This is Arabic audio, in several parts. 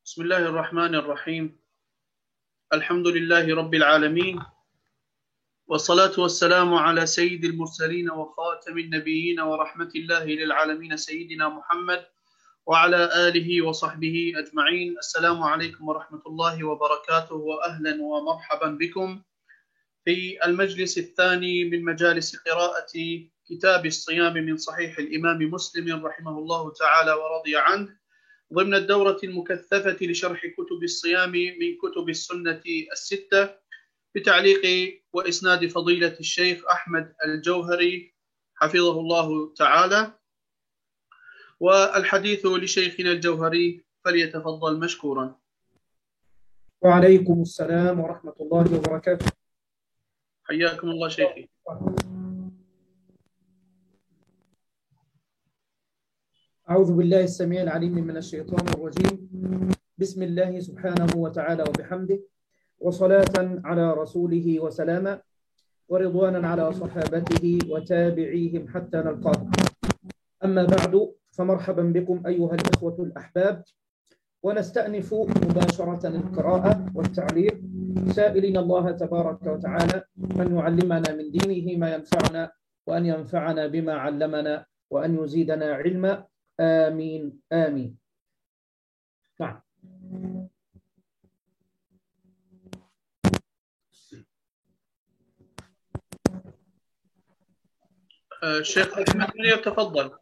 بسم الله الرحمن الرحيم. الحمد لله رب العالمين، والصلاة والسلام على سيد المرسلين وخاتم النبيين ورحمة الله للعالمين سيدنا محمد وعلى آله وصحبه أجمعين. السلام عليكم ورحمة الله وبركاته، وأهلا ومرحبا بكم في المجلس الثاني من مجالس قراءة كتاب الصيام من صحيح الإمام مسلم رحمه الله تعالى ورضي عنه، ضمن الدورة المكثفة لشرح كتب الصيام من كتب السنة الستة، بتعليق وإسناد فضيلة الشيخ أحمد الجوهري حفظه الله تعالى. والحديث لشيخنا الجوهري، فليتفضل مشكورا. وعليكم السلام ورحمة الله وبركاته. حياكم الله شيخي. أعوذ بالله السميع العليم من الشيطان الرجيم. بسم الله سبحانه وتعالى وبحمده، وصلاة على رسوله وسلاما، ورضوانا على صحابته وتابعيهم حتى نلقاه. أما بعد، فمرحبا بكم أيها الإخوة الأحباب، ونستأنف مباشرة القراءة والتعليق، سائلين الله تبارك وتعالى أن يعلمنا من دينه ما ينفعنا، وأن ينفعنا بما علمنا، وأن يزيدنا علما. آمين آمين. نعم. الشيخ أحمد يتفضل.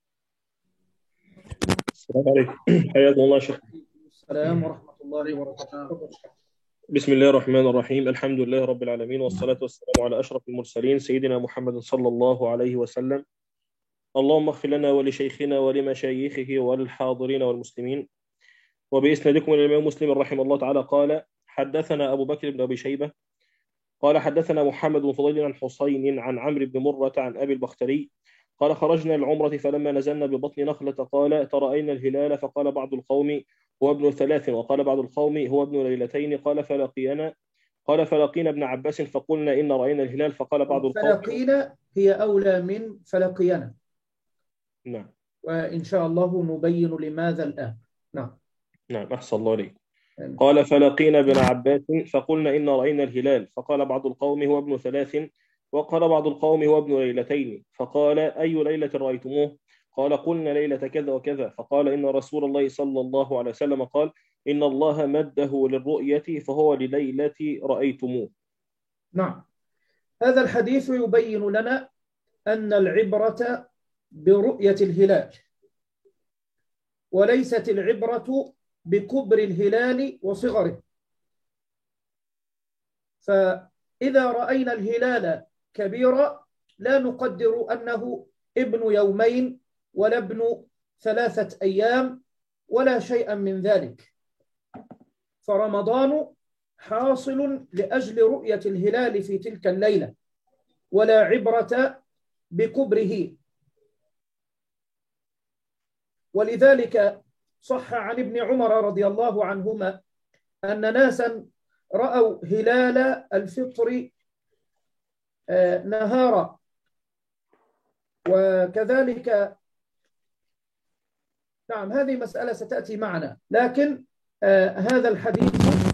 السلام عليكم، حياكم الله شيخ. السلام ورحمة الله وبركاته. بسم الله الرحمن الرحيم، الحمد لله رب العالمين، والصلاة والسلام على أشرف المرسلين سيدنا محمد صلى الله عليه وسلم. اللهم اغفر لنا ولشيخنا ولمشايخه وللحاضرين والمسلمين. وبإسنادكم إلى الإمام مسلم رحمه الله تعالى قال: حدثنا أبو بكر بن أبي شيبة قال حدثنا محمد بن فضيل عن حسين عن عمرو بن مرة عن أبي البختري قال: خرجنا العمرة فلما نزلنا ببطن نخلة قال: ترأينا الهلال؟ فقال بعض القوم: هو ابن 3، وقال بعض القوم: هو ابن ليلتين. قال: فلقينا ابن عباس فقلنا: إن رأينا الهلال. فقال بعض القوم: فلقينا هي أولى من فلقينا. نعم، وإن شاء الله نبين لماذا الآن. نعم، أحسن الله عليك. قال: فلقينا ابن عباس فقلنا: إن رأينا الهلال. فقال بعض القوم: هو ابن 3، وقال بعض القوم: هو ابن ليلتين. فقال: أي ليلة رأيتموه؟ قال: قلنا ليلة كذا وكذا. فقال: إن رسول الله صلى الله عليه وسلم قال: إن الله مده للرؤية، فهو لليلة رأيتموه. نعم، هذا الحديث يبين لنا أن العبرة برؤية الهلال، وليست العبرة بكبر الهلال وصغره. فإذا رأينا الهلال كبيرا لا نقدر أنه ابن يومين ولا ابن 3 أيام ولا شيئا من ذلك. فرمضان حاصل لأجل رؤية الهلال في تلك الليلة، ولا عبرة بكبره. ولذلك صح عن ابن عمر رضي الله عنهما أن ناسا رأوا هلال الفطر نهارا، وكذلك نعم هذه مسألة ستأتي معنا. لكن هذا الحديث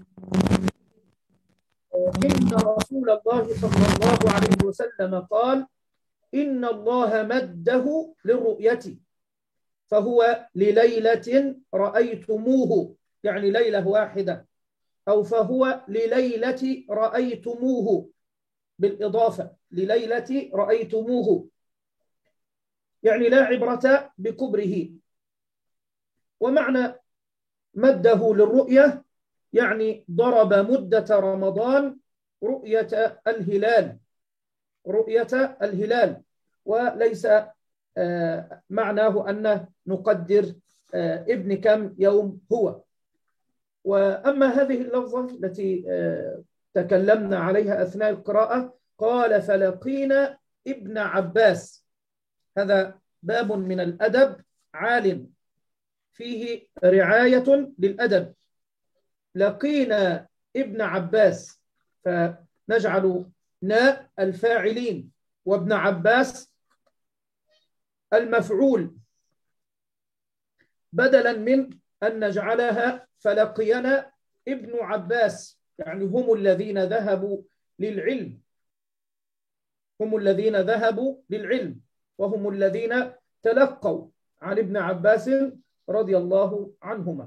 إن رسول الله صلى الله عليه وسلم قال: إن الله مده للرؤية، فهو لليلة رأيتموه، يعني ليلة واحدة، أو فهو لليلة رأيتموه بالإضافة، لليلة رأيتموه، يعني لا عبرة بكبره. ومعنى مده للرؤية يعني ضرب مدة رمضان رؤية الهلال، وليس معناه أن نقدر ابن كم يوم هو. وأما هذه اللفظة التي تكلمنا عليها أثناء القراءة، قال: فلقينا ابن عباس، هذا باب من الأدب عال فيه رعاية للأدب. لقينا ابن عباس، فنجعل نا الفاعلين وابن عباس المفعول بدلا من أن نجعلها فلقينا ابن عباس، يعني هم الذين ذهبوا للعلم، هم الذين ذهبوا للعلم وهم الذين تلقوا عن ابن عباس رضي الله عنهما.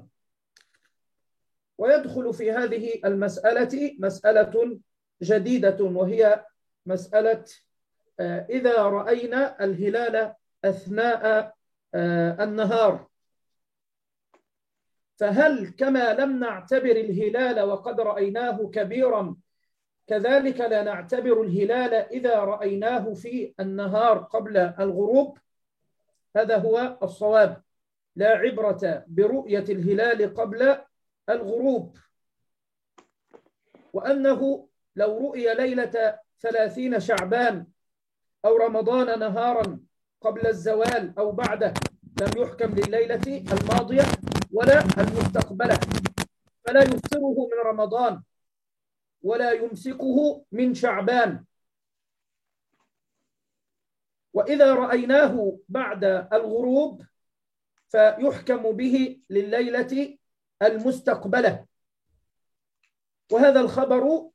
ويدخل في هذه المسألة مسألة جديدة، وهي مسألة إذا رأينا الهلال أثناء النهار، فهل كما لم نعتبر الهلال وقد رأيناه كبيرا كذلك لا نعتبر الهلال إذا رأيناه في النهار قبل الغروب؟ هذا هو الصواب، لا عبرة برؤية الهلال قبل الغروب، وأنه لو رؤي ليلة 30 شعبان أو رمضان نهارا قبل الزوال أو بعده لم يحكم لليلة الماضية ولا المستقبلة، فلا يفطره من رمضان ولا يمسكه من شعبان. وإذا رأيناه بعد الغروب فيحكم به لليلة المستقبلة. وهذا الخبر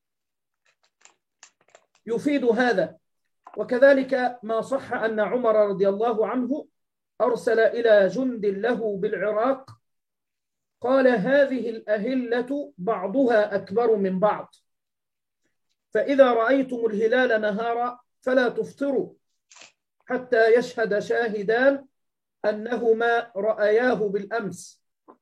يفيد هذا. وكذلك ما صح أن عمر رضي الله عنه أرسل إلى جند له بالعراق قال: هذه الأهلة بعضها أكبر من بعض، فإذا رأيتم الهلال نهارا فلا تفطروا حتى يشهد شاهدان أنهما رأياه بالأمس.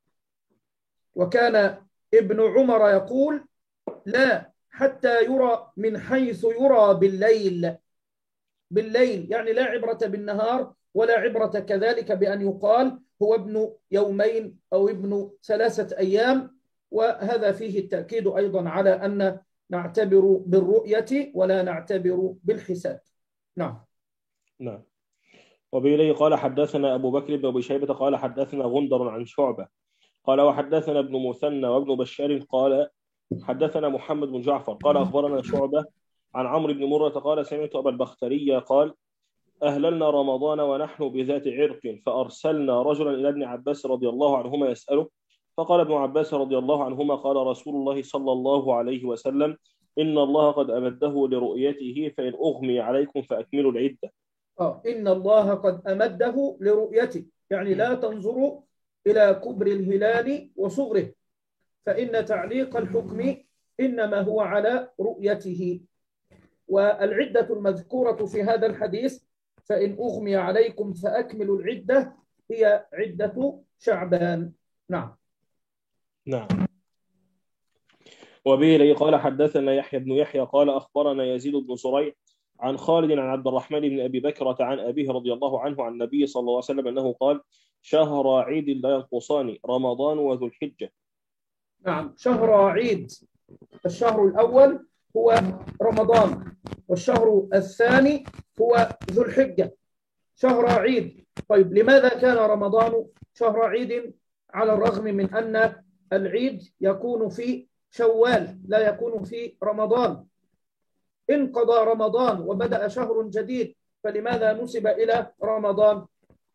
وكان ابن عمر يقول: لا حتى يرى من حيث يرى بالليل. بالليل يعني لا عبرة بالنهار ولا عبرة كذلك بأن يقال هو ابن يومين أو ابن 3 أيام. وهذا فيه التأكيد أيضا على أن نعتبر بالرؤية ولا نعتبر بالحساب. نعم. نعم. وبإليه قال حدثنا أبو بكر بن أبي شيبة قال حدثنا غندر عن شعبة قال وحدثنا ابن مثنى وابن بشار قال حدثنا محمد بن جعفر قال أخبرنا شعبة عن عمرو بن مرة قال سمعت أبا البختري قال أهللنا رمضان ونحن بذات عرق فأرسلنا رجلا إلى ابن عباس رضي الله عنهما يسأله، فقال ابن عباس رضي الله عنهما قال رسول الله صلى الله عليه وسلم إن الله قد أمده لرؤيته فإن أغمي عليكم فأكملوا العدة. إن الله قد أمده لرؤيته، يعني لا تنظروا إلى كبر الهلال وصغره، فإن تعليق الحكم إنما هو على رؤيته. والعدة المذكورة في هذا الحديث فإن أغمي عليكم فأكملوا العدة هي عدة شعبان. نعم. نعم. وبه قال حدثنا يحيى بن يحيى قال أخبرنا يزيد بن صريع عن خالد عن عبد الرحمن بن أبي بكرة عن أبيه رضي الله عنه عن النبي صلى الله عليه وسلم أنه قال شهر عيد لا ينقصان رمضان وذو الحجة. نعم، شهر عيد، الشهر الأول هو رمضان والشهر الثاني هو ذو الحجة، شهر عيد. طيب لماذا كان رمضان شهر عيد على الرغم من أن العيد يكون في شوال لا يكون في رمضان؟ انقضى رمضان وبدأ شهر جديد، فلماذا نسب إلى رمضان؟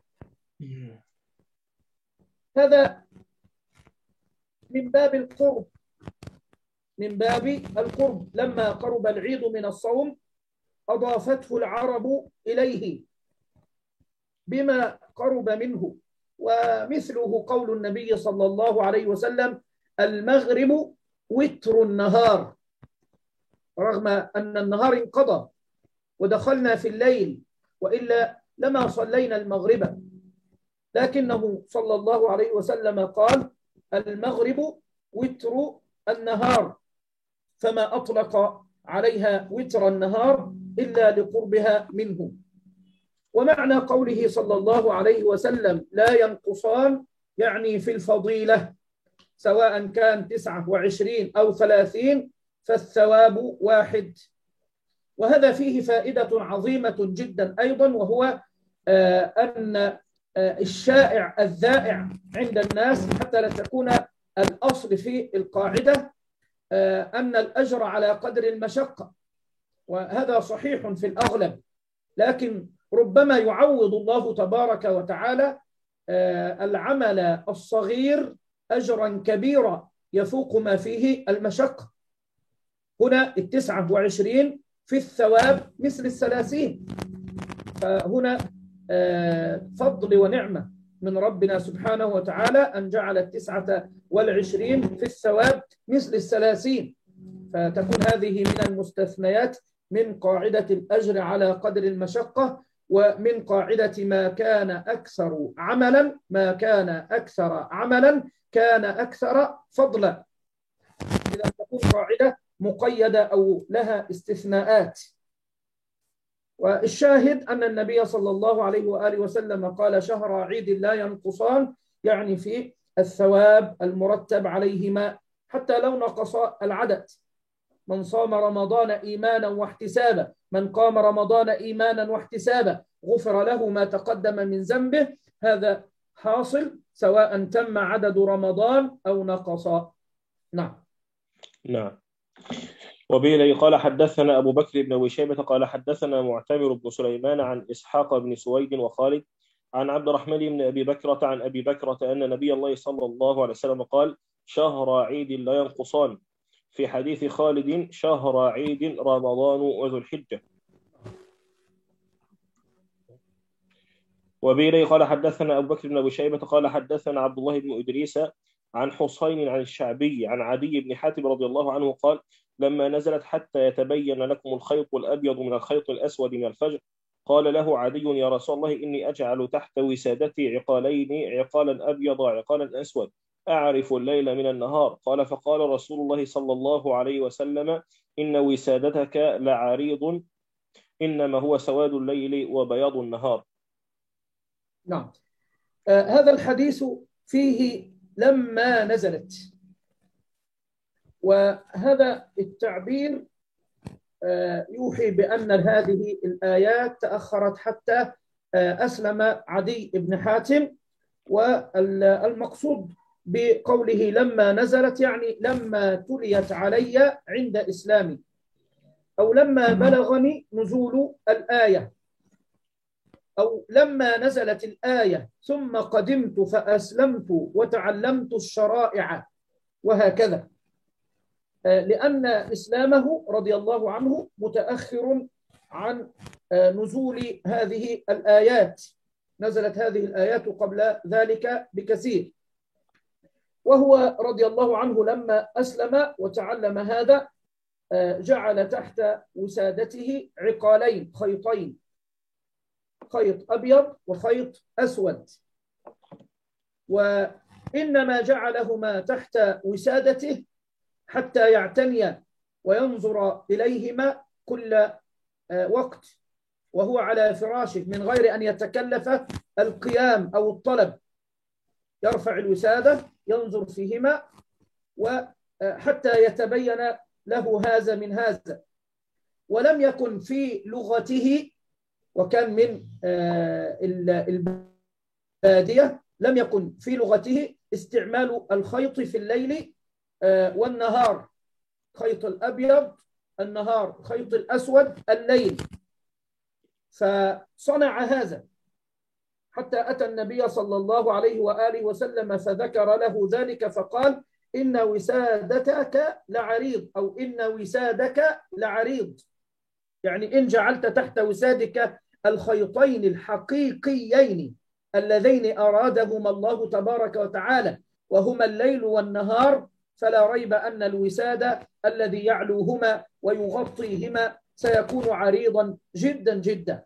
هذا من باب القرب، من باب القرب. لما قرب العيد من الصوم أضافته العرب إليه بما قرب منه، ومثله قول النبي صلى الله عليه وسلم المغرب وتر النهار، رغم أن النهار انقضى ودخلنا في الليل وإلا لما صلينا المغرب، لكنه صلى الله عليه وسلم قال المغرب وتر النهار، فما أطلق عليها وتر النهار إلا لقربها منه. ومعنى قوله صلى الله عليه وسلم لا ينقصان يعني في الفضيلة، سواء كان 29 أو 30 فالثواب واحد. وهذا فيه فائدة عظيمة جدا أيضا، وهو أن الشائع الذائع عند الناس حتى لا تكون الأصل في القاعدة أن الأجر على قدر المشقة، وهذا صحيح في الأغلب، لكن ربما يعوض الله تبارك وتعالى العمل الصغير أجرا كبيرا يفوق ما فيه المشقة. هنا 29 في الثواب مثل 30. فهنا فضل ونعمة من ربنا سبحانه وتعالى أن جعل 29 في الثواب مثل 30. فتكون هذه من المستثنيات من قاعدة الأجر على قدر المشقة، ومن قاعدة ما كان أكثر عملا كان أكثر فضلا. إذا تكون قاعدة مقيدة أو لها استثناءات. والشاهد أن النبي صلى الله عليه وآله وسلم قال: شهر عيد لا ينقصان، يعني في الثواب المرتب عليهما حتى لو نقص العدد. من صام رمضان إيمانا واحتسابا، من قام رمضان إيمانا واحتسابا غفر له ما تقدم من ذنبه. هذا حاصل سواء تم عدد رمضان أو نقص. نعم. وبه قال حدثنا أبو بكر بن أبي شيبة قال حدثنا معتمر بن سليمان عن إسحاق بن سويد وخالد عن عبد الرحمن بن أبي بكرة عن أبي بكرة أن نبي الله صلى الله عليه وسلم قال: شهر عيد لا ينقصان. في حديث خالد: شهر عيد رمضان وذو الحجة. وبه قال حدثنا أبو بكر بن أبي شيبة قال حدثنا عبد الله بن إدريس عن حسين عن الشعبي عن عدي بن حاتم رضي الله عنه قال: لما نزلت حتى يتبين لكم الخيط الأبيض من الخيط الأسود من الفجر، قال له عدي: يا رسول الله، إني أجعل تحت وسادتي عقالين، عقالا أبيض وعقالا أسود، أعرف الليل من النهار. قال: فقال رسول الله صلى الله عليه وسلم: إن وسادتك لعريض، إنما هو سواد الليل وبياض النهار. نعم. هذا الحديث فيه لما نزلت، وهذا التعبير يوحي بأن هذه الآيات تأخرت حتى أسلم عدي بن حاتم. والمقصود بقوله لما نزلت يعني لما تليت علي عند إسلامي، أو لما بلغني نزول الآية، أو لما نزلت الآية ثم قدمت فأسلمت وتعلمت الشرائع، وهكذا. لأن إسلامه رضي الله عنه متأخر عن نزول هذه الآيات. نزلت هذه الآيات قبل ذلك بكثير. وهو رضي الله عنه لما أسلم وتعلم هذا جعل تحت وسادته عقالين، خيطين، خيط أبيض وخيط أسود. وإنما جعلهما تحت وسادته حتى يعتني وينظر إليهما كل وقت وهو على فراشه من غير أن يتكلف القيام أو الطلب. يرفع الوسادة ينظر فيهما وحتى يتبين له هذا من هذا. ولم يكن في لغته، وكان من البادية، لم يكن في لغته استعمال الخيط في الليل والنهار. خيط الأبيض النهار، خيط الأسود الليل. فصنع هذا حتى أتى النبي صلى الله عليه وآله وسلم فذكر له ذلك فقال: إن وسادتك لعريض، أو إن وسادك لعريض، يعني إن جعلت تحت وسادك الخيطين الحقيقيين اللذين أرادهما الله تبارك وتعالى وهما الليل والنهار، فلا ريب أن الوسادة الذي يعلوهما ويغطيهما سيكون عريضا جدا جدا.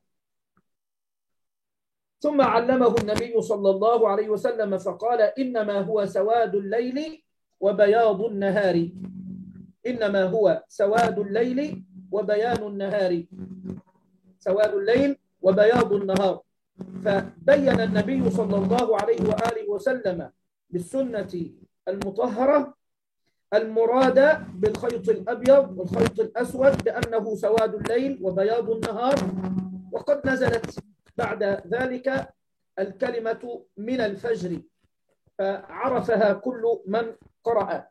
ثم علمه النبي صلى الله عليه وسلم فقال: إنما هو سواد الليل وبياض النهار. إنما هو سواد الليل وبيان النهار، سواد الليل وبياض النهار. فبين النبي صلى الله عليه وآله وسلم بالسنة المطهرة المراد بالخيط الأبيض والخيط الأسود بأنه سواد الليل وبياض النهار. وقد نزلت بعد ذلك الكلمة من الفجر، فعرفها كل من قرأ.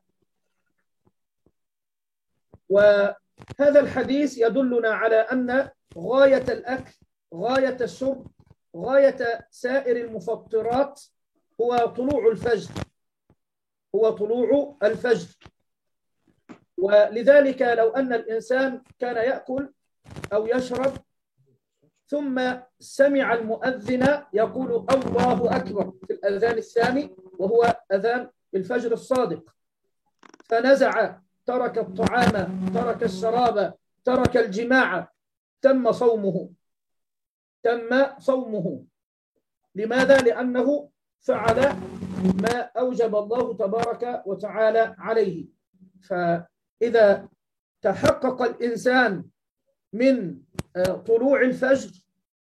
وهذا الحديث يدلنا على أن غاية الأكل، غاية الشرب، غاية سائر المفطرات هو طلوع الفجر، هو طلوع الفجر. ولذلك لو أن الإنسان كان يأكل أو يشرب ثم سمع المؤذن يقول الله أكبر في الأذان الثاني وهو أذان الفجر الصادق، فنزع، ترك الطعام، ترك الشراب، ترك الجماع، تم صومه، تم صومه. لماذا؟ لأنه فعل ما أوجب الله تبارك وتعالى عليه. فإذا تحقق الإنسان من طلوع الفجر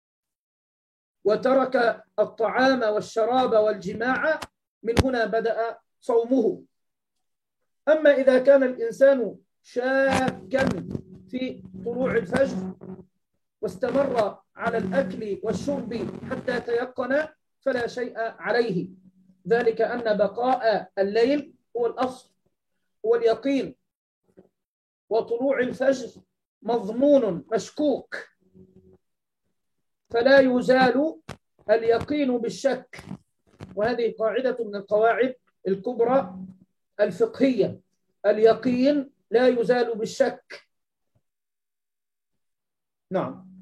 وترك الطعام والشراب والجماع، من هنا بدأ صومه. أما إذا كان الإنسان شاكا في طلوع الفجر واستمر على الأكل والشرب حتى تيقن فلا شيء عليه، ذلك أن بقاء الليل هو الأصل، هو اليقين، وطلوع الفجر مضمون مشكوك، فلا يزال اليقين بالشك. وهذه قاعدة من القواعد الكبرى الفقهية، اليقين لا يزال بالشك. نعم.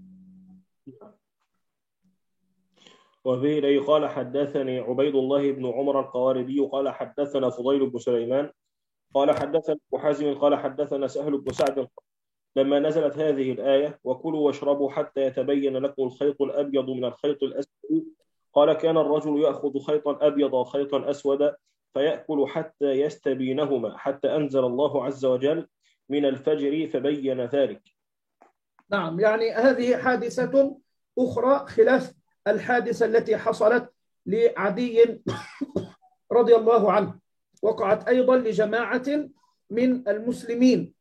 وبه إليه قال حدثني عبيد الله بن عمر القواردي قال حدثنا فضيل بن سليمان قال حدثنا أبو حازم قال حدثنا سهل بن سعد لما نزلت هذه الآية وكلوا واشربوا حتى يتبين لكم الخيط الأبيض من الخيط الأسود، قال كان الرجل يأخذ خيطا أبيض وخيطا أسود فيأكل حتى يستبينهما حتى أنزل الله عز وجل من الفجر فبين ذلك. نعم، يعني هذه حادثة أخرى خلاف الحادثة التي حصلت لعدي رضي الله عنه، وقعت أيضا لجماعة من المسلمين.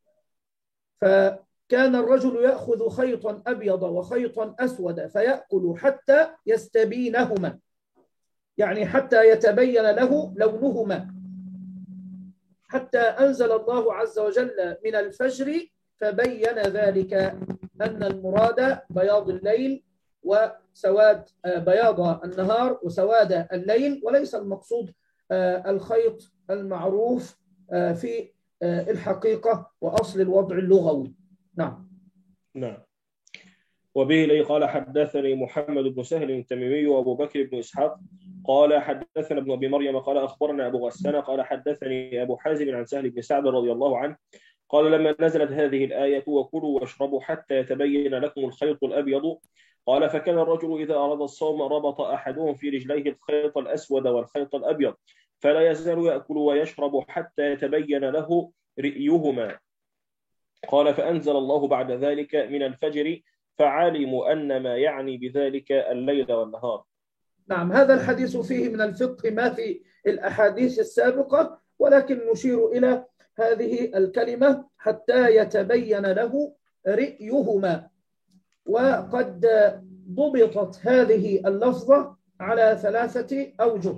فكان الرجل يأخذ خيطا أبيض وخيطا أسود فيأكل حتى يستبينهما، يعني حتى يتبين له لونهما، حتى أنزل الله عز وجل من الفجر فبين ذلك أن المراد بياض الليل وسواد بياض النهار وسواد الليل، وليس المقصود الخيط المعروف في الحقيقة وأصل الوضع اللغوي. نعم. نعم. وبه إليه قال حدثني محمد بن سهل التميمي وأبو بكر بن إسحاق قال حدثنا ابن أبي مريم قال أخبرنا أبو غسان قال حدثني أبو حازم عن سهل بن سعد رضي الله عنه قال لما نزلت هذه الآية وكلوا واشربوا حتى يتبين لكم الخيط الأبيض، قال فكان الرجل إذا أراد الصوم ربط أحدهم في رجليه الخيط الأسود والخيط الأبيض فلا يزال يأكل ويشرب حتى يتبين له رئيهما، قال فأنزل الله بعد ذلك من الفجر فعلموا أن ما يعني بذلك الليل والنهار. نعم، هذا الحديث فيه من الفقه ما في الأحاديث السابقة، ولكن نشير إلى هذه الكلمة حتى يتبين له رئيهما. وقد ضبطت هذه اللفظة على 3 أوجه.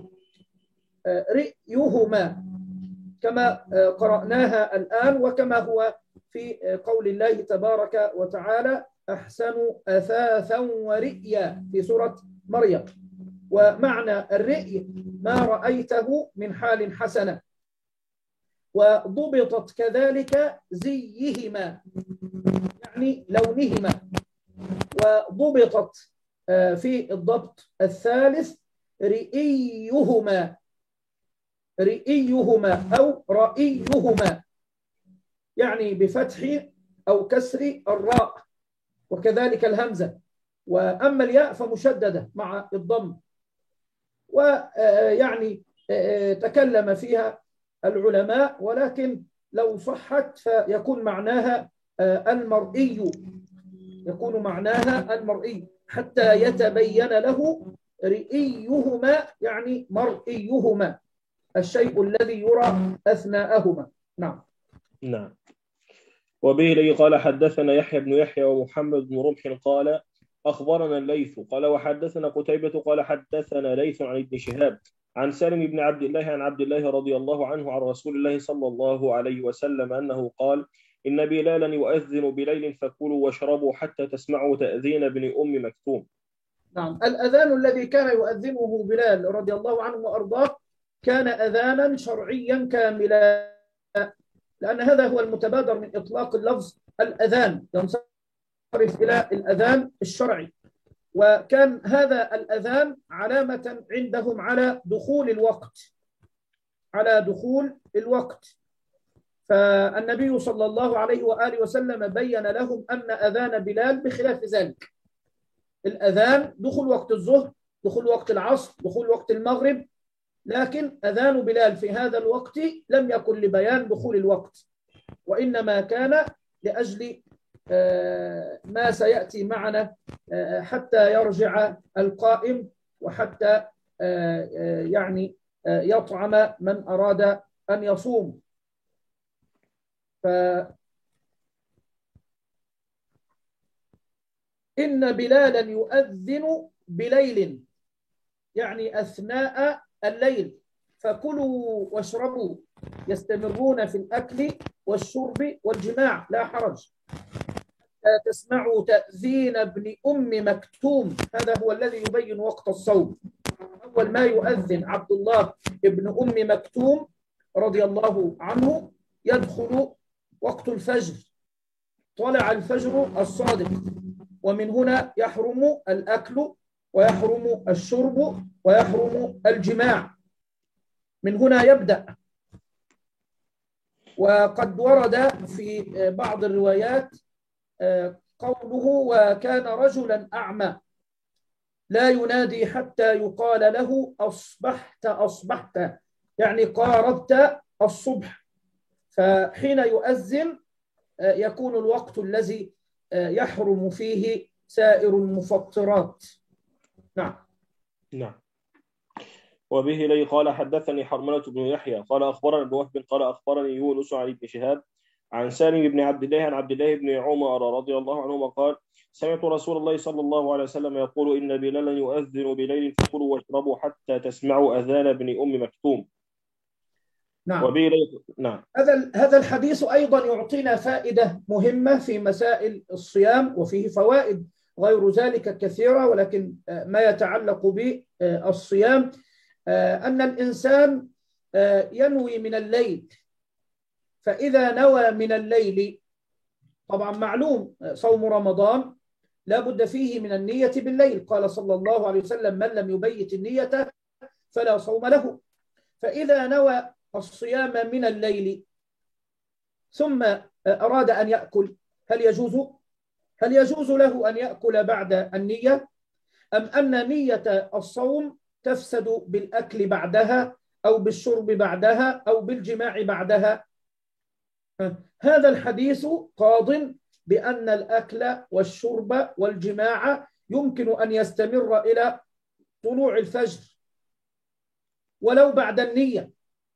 رئيهما كما قرأناها الآن، وكما هو في قول الله تبارك وتعالى أحسنوا أثاثا ورئيا في سورة مريم. ومعنى الرئي ما رأيته من حال حسنة. وضبطت كذلك زيهما يعني لونهما. وضبطت في الضبط الثالث رئيهما، رئيهما أو رئيهما، يعني بفتح أو كسر الراء وكذلك الهمزة. وأما الياء فمشددة مع الضم. ويعني تكلم فيها العلماء، ولكن لو صحت فيكون معناها المرئي، يكون معناها المرئي حتى يتبين له رئيهما يعني مرئيهما، الشيء الذي يرى أثناءهما. نعم. نعم. وبه لي قال حدثنا يحيى بن يحيى ومحمد بن رمح قال أخبرنا الليث قال وحدثنا قتيبة قال حدثنا ليث عن ابن شهاب عن سالم بن عبد الله عن عبد الله رضي الله عنه عن رسول الله صلى الله عليه وسلم أنه قال إن بلالا يؤذن بليل فكلوا واشربوا حتى تسمعوا تأذين ابن أم مكتوم. نعم. الأذان الذي كان يؤذنه بلال رضي الله عنه وأرضاه كان أذانا شرعيا كاملا، لأن هذا هو المتبادر من إطلاق اللفظ الأذان، ينصرف إلى الأذان الشرعي. وكان هذا الأذان علامة عندهم على دخول الوقت، على دخول الوقت. فالنبي صلى الله عليه وآله وسلم بين لهم أن أذان بلال بخلاف ذلك. الأذان دخول وقت الظهر، دخول وقت العصر، دخول وقت المغرب، لكن أذان بلال في هذا الوقت لم يكن لبيان دخول الوقت، وإنما كان لأجل ما سيأتي معنا حتى يرجع القائم، وحتى يعني يطعم من أراد أن يصوم. فإن بلالا يؤذن بليل، يعني أثناء الليل، فكلوا واشربوا، يستمرون في الأكل والشرب والجماع لا حرج. تسمعوا تأذين ابن أم مكتوم، هذا هو الذي يبين وقت الصوم. أول ما يؤذن عبد الله ابن أم مكتوم رضي الله عنه يدخل وقت الفجر، طلع الفجر الصادق، ومن هنا يحرم الأكل ويحرم الشرب ويحرم الجماع، من هنا يبدأ. وقد ورد في بعض الروايات قوله وكان رجلا أعمى لا ينادي حتى يقال له أصبحت أصبحت، يعني قاربت الصبح. فحين يؤذن يكون الوقت الذي يحرم فيه سائر المفطرات. نعم. نعم. وبه لي قال حدثني حرملة بن يحيى قال أخبرنا ابن وهب قال أخبرني يونس عن ابن شهاب عن سالم بن عبد الله عن عبد الله بن عمر رضي الله عنهما قال سمعت رسول الله صلى الله عليه وسلم يقول إن بلالا يؤذن بليل فكلوا واشربوا حتى تسمعوا أذان ابن أم مكتوم. نعم. وبه لي نعم. هذا الحديث أيضا يعطينا فائدة مهمة في مسائل الصيام، وفيه فوائد غير ذلك كثيرة، ولكن ما يتعلق بالصيام أن الإنسان ينوي من الليل، فإذا نوى من الليل، طبعا معلوم صوم رمضان لا بد فيه من النية بالليل، قال صلى الله عليه وسلم من لم يبيت النية فلا صوم له. فإذا نوى الصيام من الليل ثم أراد أن يأكل، هل يجوز له أن يأكل بعد النية، أم أن نية الصوم تفسد بالأكل بعدها أو بالشرب بعدها أو بالجماع بعدها؟ هذا الحديث قاض بأن الأكل والشرب والجماع يمكن أن يستمر إلى طلوع الفجر ولو بعد النية.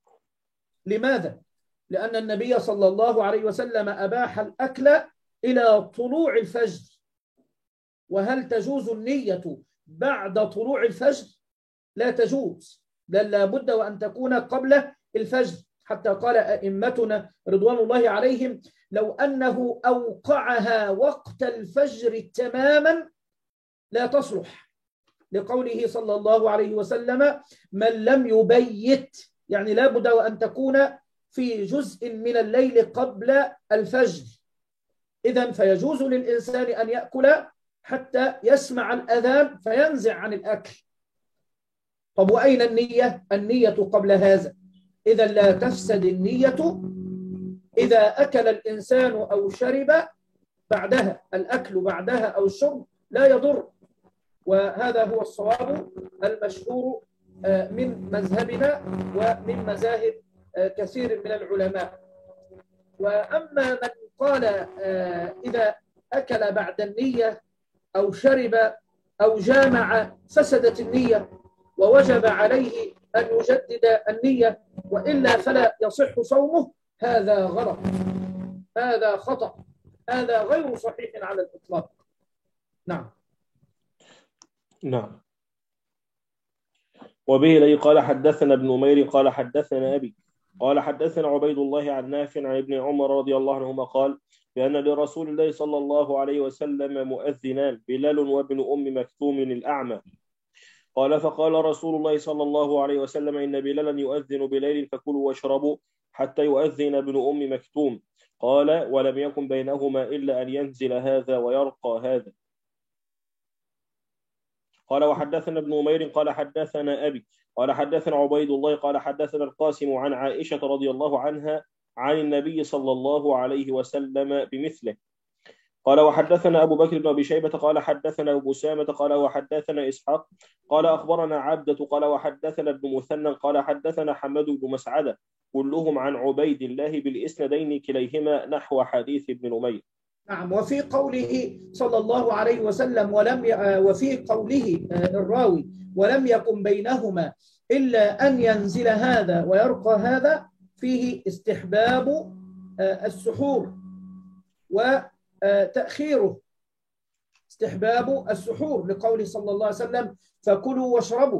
لماذا؟ لأن النبي صلى الله عليه وسلم أباح الأكل إلى طلوع الفجر. وهل تجوز النية بعد طلوع الفجر؟ لا تجوز، بل لا بد وأن تكون قبل الفجر، حتى قال أئمتنا رضوان الله عليهم لو أنه أوقعها وقت الفجر تماما لا تصلح، لقوله صلى الله عليه وسلم من لم يبيت، يعني لا بد وأن تكون في جزء من الليل قبل الفجر. إذن فيجوز للإنسان أن يأكل حتى يسمع الأذان فينزع عن الأكل. طب وأين النية؟ النية قبل هذا، إذا لا تفسد النية إذا أكل الإنسان أو شرب بعدها، الأكل بعدها أو الشرب لا يضر، وهذا هو الصواب المشهور من مذهبنا ومن مذاهب كثير من العلماء. وأما من قال إذا أكل بعد النية أو شرب أو جامع فسدت النية ووجب عليه أن يجدد النية وإلا فلا يصح صومه، هذا غلط، هذا خطأ، هذا غير صحيح على الإطلاق. نعم. نعم. وبه لي قال حدثنا ابن أمير قال حدثنا أبي قال حدثنا عبيد الله عن نافع عن ابن عمر رضي الله عنهما قال بأن لرسول الله صلى الله عليه وسلم مؤذنان بلال وابن أم مكتوم الأعمى. قال فقال رسول الله صلى الله عليه وسلم إن بلالا يؤذن بليل فكلوا واشربوا حتى يؤذن ابن أم مكتوم. قال ولم يكن بينهما إلا أن ينزل هذا ويرقى هذا. قال وحدثنا ابن أمير قال حدثنا أبي قال حدثنا عبيد الله قال حدثنا القاسم عن عائشة رضي الله عنها عن النبي صلى الله عليه وسلم بمثله. قال وحدثنا أبو بكر بن أبي شيبة قال حدثنا أبو أسامة قال وحدثنا إسحاق قال أخبرنا عبدة قال وحدثنا ابن مثنى قال حدثنا حماد بن مسعدة كلهم عن عبيد الله بالإسندين كليهما نحو حديث ابن نمير. نعم. وفي قوله صلى الله عليه وسلم وفي قوله الراوي ولم يكن بينهما إلا أن ينزل هذا ويرقى هذا فيه استحباب السحور وتأخيره. استحباب السحور لقوله صلى الله عليه وسلم فكلوا واشربوا،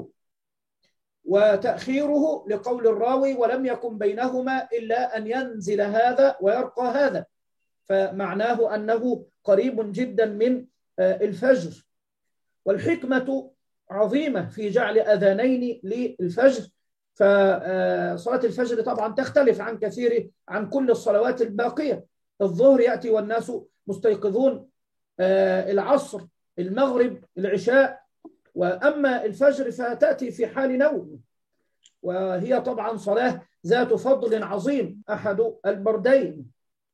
وتأخيره لقول الراوي ولم يكن بينهما إلا أن ينزل هذا ويرقى هذا، فمعناه أنه قريب جدا من الفجر. والحكمة عظيمة في جعل أذانين للفجر، فصلاة الفجر طبعا تختلف عن كثير عن كل الصلوات الباقية. الظهر يأتي والناس مستيقظون، العصر، المغرب، العشاء، وأما الفجر فتأتي في حال نوم، وهي طبعا صلاة ذات فضل عظيم أحد البردين.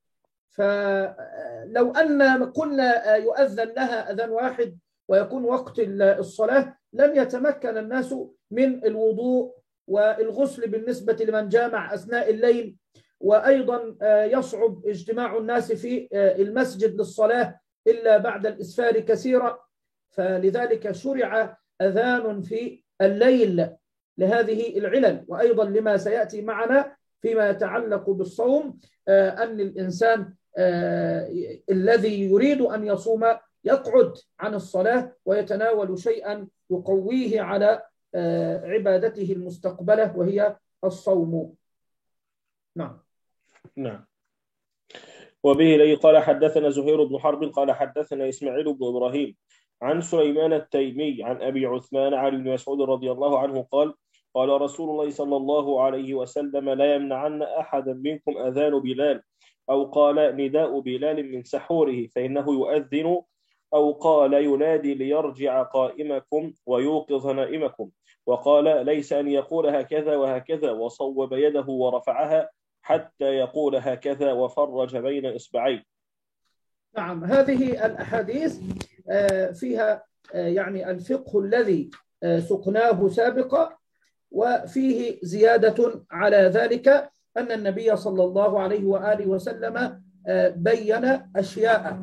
فلو أن كنا يؤذن لها أذان واحد ويكون وقت الصلاة لن يتمكن الناس من الوضوء والغسل بالنسبة لمن جامع أثناء الليل، وأيضا يصعب اجتماع الناس في المسجد للصلاة إلا بعد الإسفار كثيرا، فلذلك شرع أذان في الليل لهذه العلل، وأيضا لما سيأتي معنا فيما يتعلق بالصوم، أن الإنسان الذي يريد أن يصوم يقعد عن الصلاة ويتناول شيئا يقويه على عبادته المستقبلة وهي الصوم. نعم. نعم. وبه إليه قال حدثنا زهير بن حرب قال حدثنا إسماعيل بن إبراهيم عن سليمان التيمي عن أبي عثمان عن ابن مسعود رضي الله عنه قال قال رسول الله صلى الله عليه وسلم لا يمنعن أحدا منكم أذان بلال أو قال نداء بلال من سحوره فإنه يؤذن أو قال ينادي ليرجع قائمكم ويوقظ نائمكم، وقال ليس أن يقول هكذا وهكذا وصوب يده ورفعها حتى يقول هكذا وفرج بين إصبعين. نعم. هذه الأحاديث فيها يعني الفقه الذي سقناه سابقا، وفيه زيادة على ذلك أن النبي صلى الله عليه وآله وسلم بين أشياء.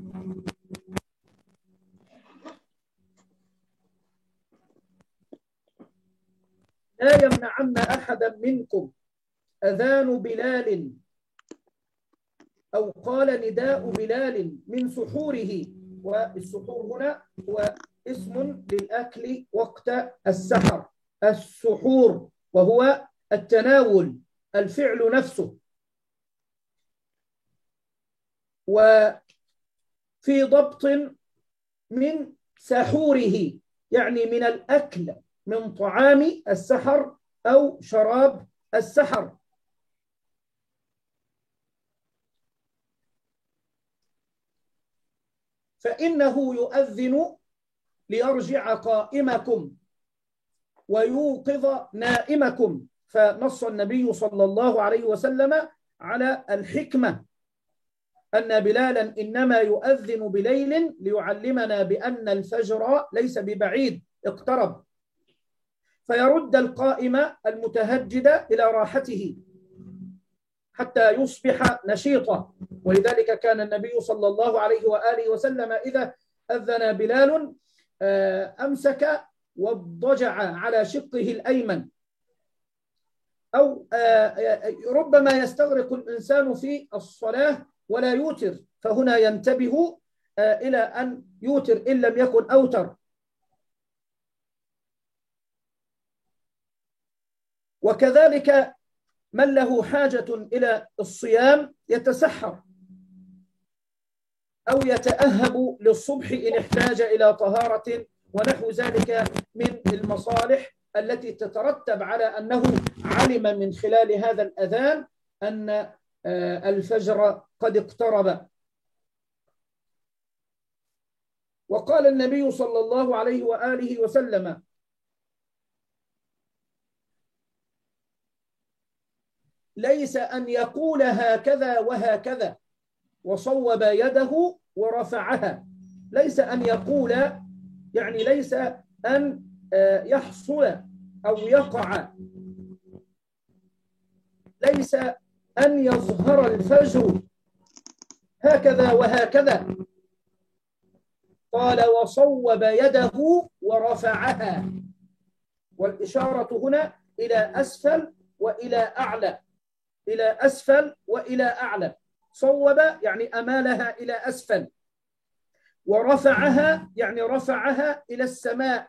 لا يمنعن أحدا منكم أذان بلال أو قال نداء بلال من سحوره، والسحور هنا هو اسم للأكل وقت السحر، السحور وهو التناول، الفعل نفسه. وفي ضبط من سحوره يعني من الأكل من طعام السحر أو شراب السحر. فإنه يؤذن ليرجع قائمكم ويوقظ نائمكم، فنص النبي صلى الله عليه وسلم على الحكمة أن بلالا إنما يؤذن بليل ليعلمنا بأن الفجر ليس ببعيد اقترب، فيرد القائم المتهجد إلى راحته حتى يصبح نشيطا. ولذلك كان النبي صلى الله عليه وآله وسلم إذا أذن بلال أمسك واضطجع على شقه الأيمن، أو ربما يستغرق الإنسان في الصلاة ولا يوتر، فهنا ينتبه إلى أن يوتر إن لم يكن أوتر. وكذلك من له حاجة إلى الصيام يتسحر أو يتأهب للصبح إن احتاج إلى طهارة ونحو ذلك من المصالح التي تترتب على أنه علم من خلال هذا الأذان أن الفجر قد اقترب. وقال النبي صلى الله عليه وآله وسلم: ليس أن يقول هكذا وهكذا وصوب يده ورفعها، ليس أن يقول يعني ليس أن يحصل أو يقع، ليس أن يظهر الفجر هكذا وهكذا. قال: وصوب يده ورفعها، والإشارة هنا إلى أسفل وإلى أعلى، إلى أسفل وإلى أعلى. صوب يعني أمالها إلى أسفل، ورفعها يعني رفعها إلى السماء.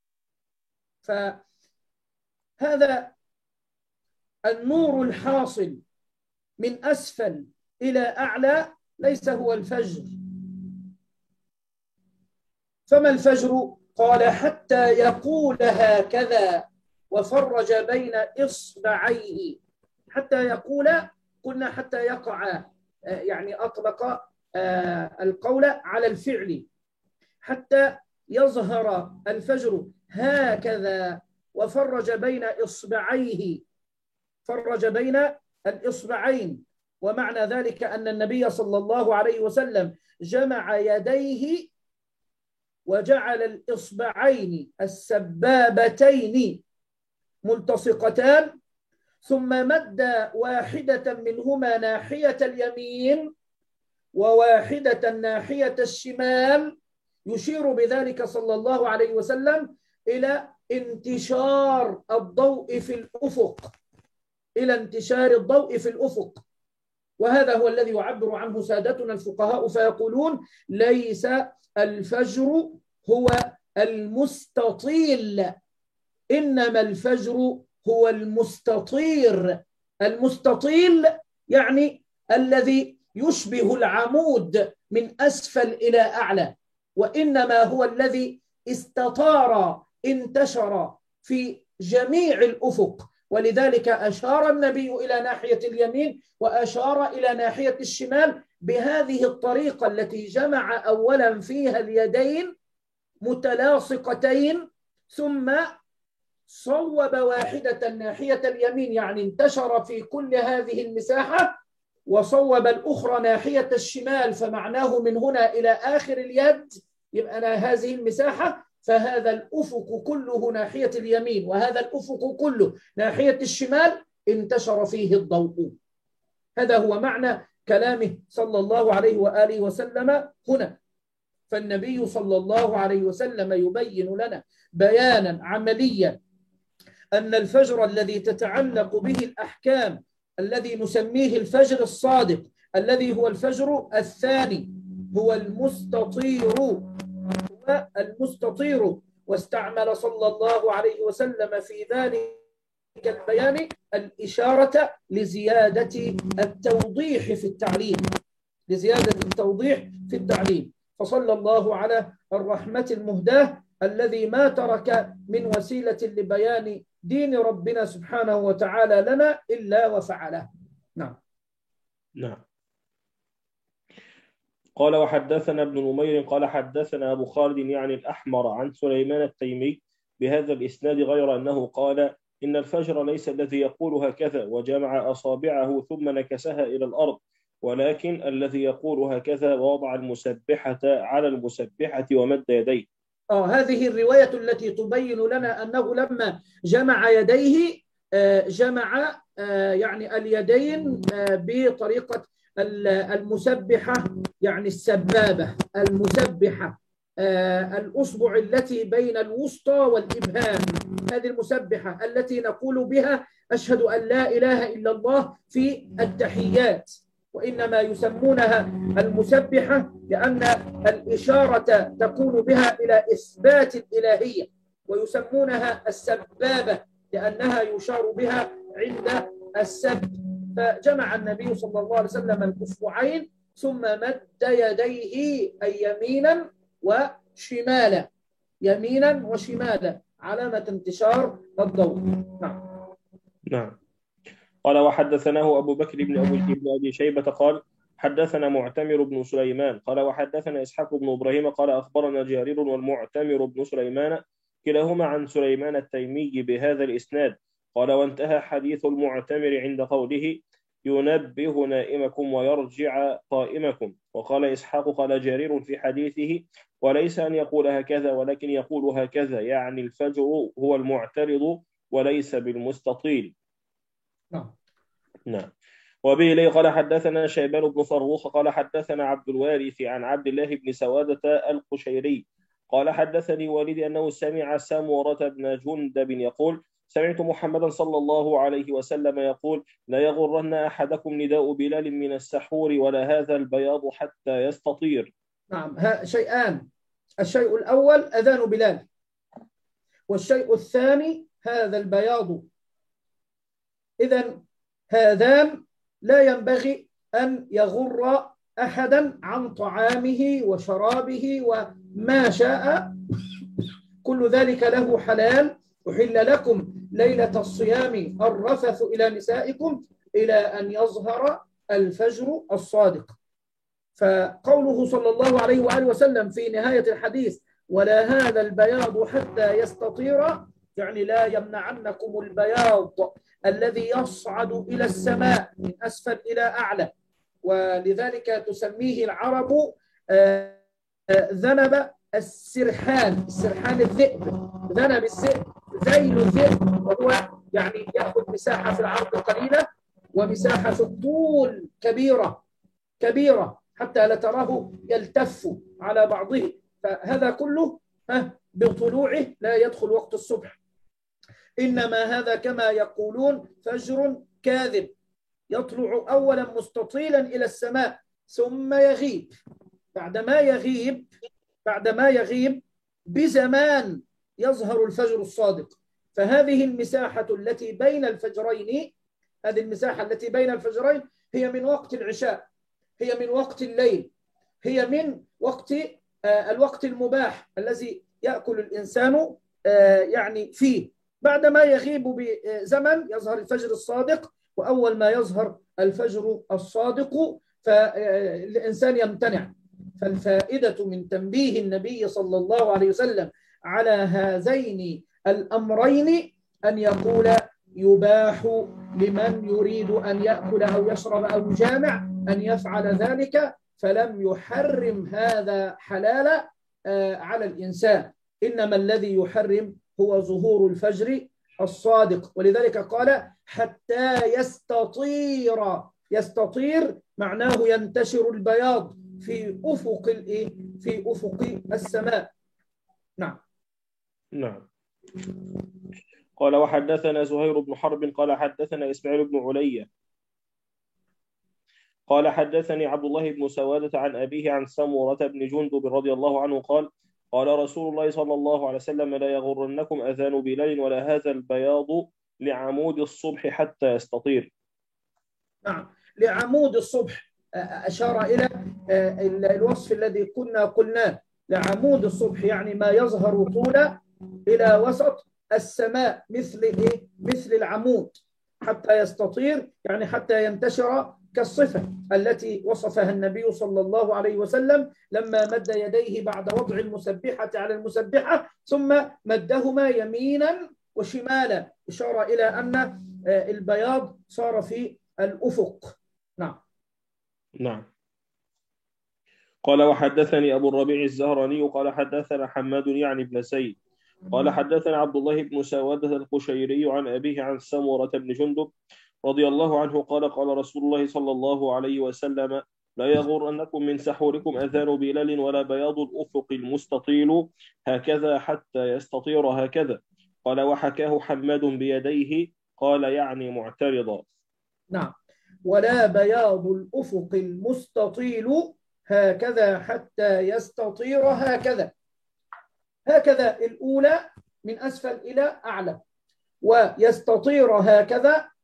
فهذا النور الحاصل من أسفل إلى أعلى ليس هو الفجر. فما الفجر؟ قال: حتى يقول هكذا وفرج بين إصبعيه. حتى يقول، قلنا حتى يقع، يعني أطلق القول على الفعل. حتى يظهر الفجر هكذا وفرج بين إصبعيه، فرج بين الإصبعين. ومعنى ذلك أن النبي صلى الله عليه وسلم جمع يديه وجعل الإصبعين السبابتين ملتصقتان، ثم مد واحدة منهما ناحية اليمين وواحدة ناحية الشمال، يشير بذلك صلى الله عليه وسلم إلى انتشار الضوء في الأفق، إلى انتشار الضوء في الأفق. وهذا هو الذي يعبر عنه سادتنا الفقهاء فيقولون: ليس الفجر هو المستطيل، إنما الفجر هو المستطير. المستطيل يعني الذي يشبه العمود من أسفل إلى أعلى، وإنما هو الذي استطار، انتشر في جميع الأفق. ولذلك أشار النبي إلى ناحية اليمين وأشار إلى ناحية الشمال بهذه الطريقة التي جمع أولا فيها اليدين متلاصقتين، ثم صوب واحدة ناحية اليمين يعني انتشر في كل هذه المساحة، وصوب الأخرى ناحية الشمال، فمعناه من هنا إلى آخر اليد يبقى هذه المساحة. فهذا الأفق كله ناحية اليمين وهذا الأفق كله ناحية الشمال انتشر فيه الضوء. هذا هو معنى كلامه صلى الله عليه وآله وسلم هنا. فالنبي صلى الله عليه وسلم يبين لنا بيانا عمليا أن الفجر الذي تتعلق به الأحكام، الذي نسميه الفجر الصادق، الذي هو الفجر الثاني، هو المستطير. واستعمل صلى الله عليه وسلم في ذلك البيان الإشارة لزيادة التوضيح في التعليم، لزيادة التوضيح في التعليم. فصلى الله على الرحمة المهداة الذي ما ترك من وسيلة لبيان دين ربنا سبحانه وتعالى لنا إلا وفعله. نعم. قال: وحدثنا ابن نمير قال: حدثنا أبو خالد يعني الأحمر عن سليمان التيمي بهذا الإسناد، غير أنه قال: إن الفجر ليس الذي يقول هكذا وجمع أصابعه ثم نكسها إلى الأرض، ولكن الذي يقول هكذا ووضع المسبحة على المسبحة ومد يديه. هذه الرواية التي تبين لنا أنه لما جمع يديه جمع يعني اليدين بطريقة المسبحة، يعني السبابة المسبحة، الأصبع التي بين الوسطى والإبهام، هذه المسبحة التي نقول بها أشهد أن لا إله إلا الله في التحيات، وإنما يسمونها المسبحة لأن الإشارة تكون بها إلى إثبات الإلهية، ويسمونها السبابة لأنها يشار بها عند السبت. فجمع النبي صلى الله عليه وسلم الأصبعين ثم مد يديه أي يمينا وشمالا، يمينا وشمالا، علامة انتشار الضوء. نعم. نعم. قال وحدثناه أبو بكر بن أبي شيبة قال حدثنا معتمر بن سليمان قال وحدثنا إسحاق بن إبراهيم قال أخبرنا جرير والمعتمر بن سليمان كلاهما عن سليمان التيمي بهذا الإسناد. قال وانتهى حديث المعتمر عند قوله ينبه نائمكم ويرجع قائمكم. وقال إسحاق قال جرير في حديثه وليس أن يقول هكذا ولكن يقول هكذا، يعني الفجر هو المعترض وليس بالمستطيل. نعم. وبه لي قال حدثنا شيبان بن فروخ قال حدثنا عبد الوارث عن عبد الله بن سوادة القشيري قال حدثني والدي أنه سمع سمرة بن جندب يقول سمعت محمدا صلى الله عليه وسلم يقول لا يغرن أحدكم نداء بلال من السحور ولا هذا البياض حتى يستطير. نعم. شيئان، الشيء الأول أذان بلال، والشيء الثاني هذا البياض. إذن هذان لا ينبغي أن يغر أحدا عن طعامه وشرابه وما شاء، كل ذلك له حلال. أحل لكم ليلة الصيام الرفث إلى نسائكم إلى أن يظهر الفجر الصادق. فقوله صلى الله عليه وآله وسلم في نهاية الحديث ولا هذا البياض حتى يستطير، يعني لا يمنعنكم البياض الذي يصعد إلى السماء من أسفل إلى أعلى، ولذلك تسميه العرب ذنب السرحان، السرحان الذئب، ذنب الذئب، ذيل الذئب، وهو يعني يأخذ مساحة في العرض قليلة ومساحة في الطول كبيرة كبيرة حتى لا تراه يلتف على بعضه. فهذا كله بطلوعه لا يدخل وقت الصبح، إنما هذا كما يقولون فجر كاذب، يطلع أولا مستطيلا إلى السماء ثم يغيب. بعدما يغيب بزمان يظهر الفجر الصادق. فهذه المساحة التي بين الفجرين، هذه المساحة التي بين الفجرين هي من وقت العشاء، هي من وقت الليل، هي من وقت الوقت المباح الذي يأكل الإنسان يعني فيه. بعدما يغيب بزمن يظهر الفجر الصادق، وأول ما يظهر الفجر الصادق فالإنسان يمتنع. فالفائدة من تنبيه النبي صلى الله عليه وسلم على هذين الأمرين أن يقول يباح لمن يريد أن يأكل أو يشرب أو يجامع أن يفعل ذلك، فلم يحرم هذا حلالا على الإنسان، إنما الذي يحرم هو ظهور الفجر الصادق. ولذلك قال حتى يستطير معناه ينتشر البياض في أفق السماء. نعم. قال وحدثنا زهير بن حرب قال حدثنا إسماعيل بن عليا قال حدثني عبد الله بن سوادة عن أبيه عن سمرة بن جندب رضي الله عنه قال قال رسول الله صلى الله عليه وسلم لا يغرنكم أذان بلال ولا هذا البياض لعمود الصبح حتى يستطير. نعم، لعمود الصبح أشار إلى الوصف الذي كنا قلناه، لعمود الصبح يعني ما يظهر طولا إلى وسط السماء مثل العمود، حتى يستطير يعني حتى ينتشر كالصفة التي وصفها النبي صلى الله عليه وسلم لما مد يديه بعد وضع المسبحة على المسبحة ثم مدهما يمينا وشمالا، إشارة إلى أن البياض صار في الأفق. نعم. قال وحدثني أبو الربيع الزهراني قال حدثنا حماد يعني بن سيد قال حدثنا عبد الله بن سوادة القشيري عن أبيه عن سمرة بن جندب رضي الله عنه قال قال رسول الله صلى الله عليه وسلم لا يغرنكم من سحوركم أذان بلال ولا بياض الأفق المستطيل هكذا حتى يستطير هكذا. قال وحكاه حماد بيديه قال يعني معترضا. نعم. ولا بياض الأفق المستطيل هكذا حتى يستطير هكذا. هكذا الأولى من أسفل إلى أعلى، ويستطير هكذا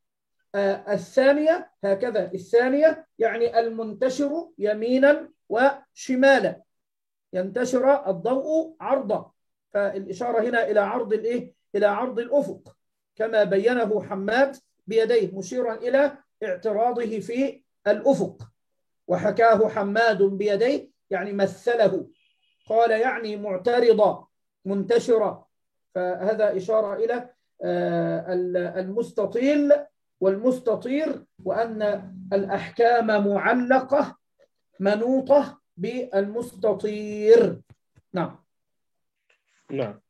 الثانية هكذا، الثانية يعني المنتشر يمينا وشمالا، ينتشر الضوء عرضا، فالإشارة هنا إلى عرض الإيه؟ إلى عرض الأفق كما بينه حماد بيديه مشيرا إلى اعتراضه في الأفق، وحكاه حماد بيديه يعني مثله، قال يعني معترضة منتشرة، فهذا إشارة إلى المستطيل والمستطير، وأن الأحكام معلقة منوطة بالمستطير. نعم. نعم.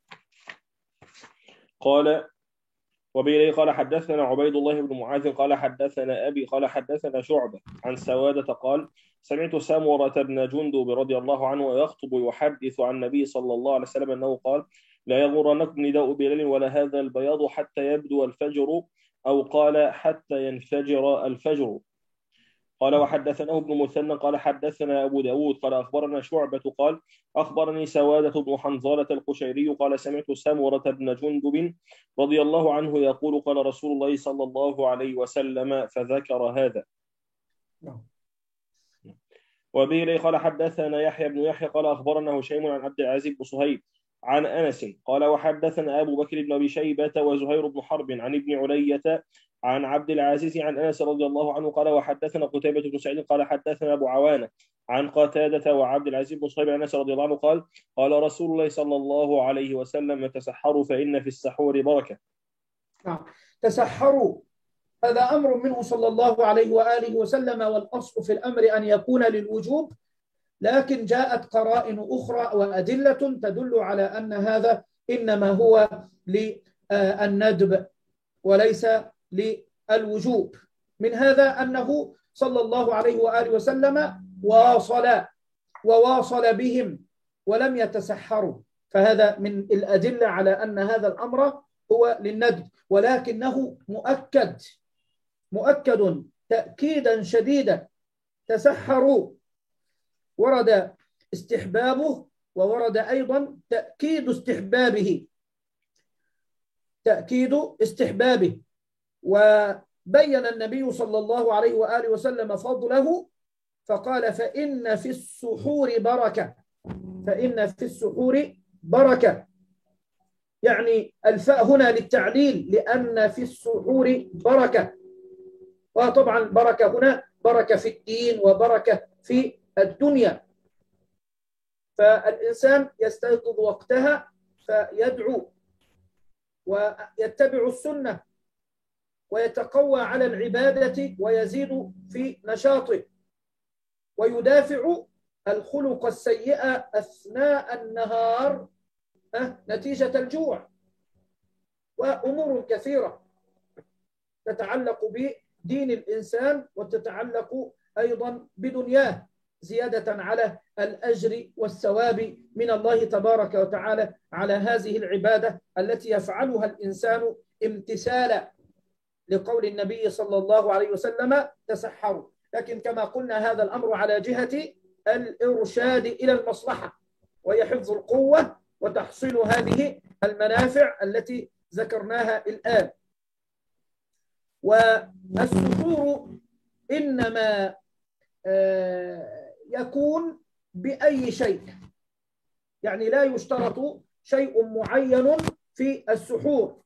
قال وبه قال حدثنا عبيد الله بن معاذ قال حدثنا أبي قال حدثنا شعبة عن سوادة قال سمعت سمرة بن جندب رضي الله عنه يخطب يحدث عن النبي صلى الله عليه وسلم أنه قال لا يغرنكم نداء بلال ولا هذا البياض حتى يبدو الفجر، أو قال حتى ينفجر الفجر. قال وحدثناه ابن مثنى قال حدثنا أبو داود قال أخبرنا شعبة قال أخبرني سوادة بن حنظلة القشيري قال سمعت سمرة بن جندب رضي الله عنه يقول قال رسول الله صلى الله عليه وسلم فذكر هذا. وبه قال حدثنا يحيى بن يحيى قال أخبرنا هشيم عن عبد العزيز بن صهيب عن أنس قال وحدثنا أبو بكر بن أبي شيبة وزهير بن حرب عن ابن علية عن عبد العزيز عن أنس رضي الله عنه قال وحدثنا قتيبة بن سعيد قال حدثنا أبو عوانة عن قتادة وعبد العزيز بن صهيب عن أنس رضي الله عنه قال قال رسول الله صلى الله عليه وسلم تسحروا فإن في السحور بركة. تسحروا هذا أمر منه صلى الله عليه وآله وسلم، والأصل في الأمر أن يكون للوجوب، لكن جاءت قرائن أخرى وأدلة تدل على أن هذا إنما هو للندب وليس للوجوب. من هذا أنه صلى الله عليه وآله وسلم وواصل بهم ولم يتسحروا، فهذا من الأدلة على أن هذا الأمر هو للندب، ولكنه مؤكد تأكيدا شديدا. تسحروا ورد استحبابه وورد أيضا تأكيد استحبابه، وبين النبي صلى الله عليه وآله وسلم فضله فقال فإن في السحور بركة، يعني الفاء هنا للتعليل لأن في السحور بركة، وطبعا البركة هنا بركة في الدين وبركة في الدنيا، فالإنسان يستيقظ وقتها فيدعو ويتبع السنة ويتقوى على العبادة ويزيد في نشاطه، ويدافع الخلق السيئة أثناء النهار نتيجة الجوع، وأمور كثيرة تتعلق بدين الإنسان وتتعلق أيضا بدنياه، زيادة على الأجر والثواب من الله تبارك وتعالى على هذه العبادة التي يفعلها الإنسان امتثالا لقول النبي صلى الله عليه وسلم تسحروا. لكن كما قلنا هذا الأمر على جهة الإرشاد إلى المصلحة، وهي حفظ القوة وتحصيل هذه المنافع التي ذكرناها الآن. والسحور إنما يكون بأي شيء، يعني لا يشترط شيء معين في السحور،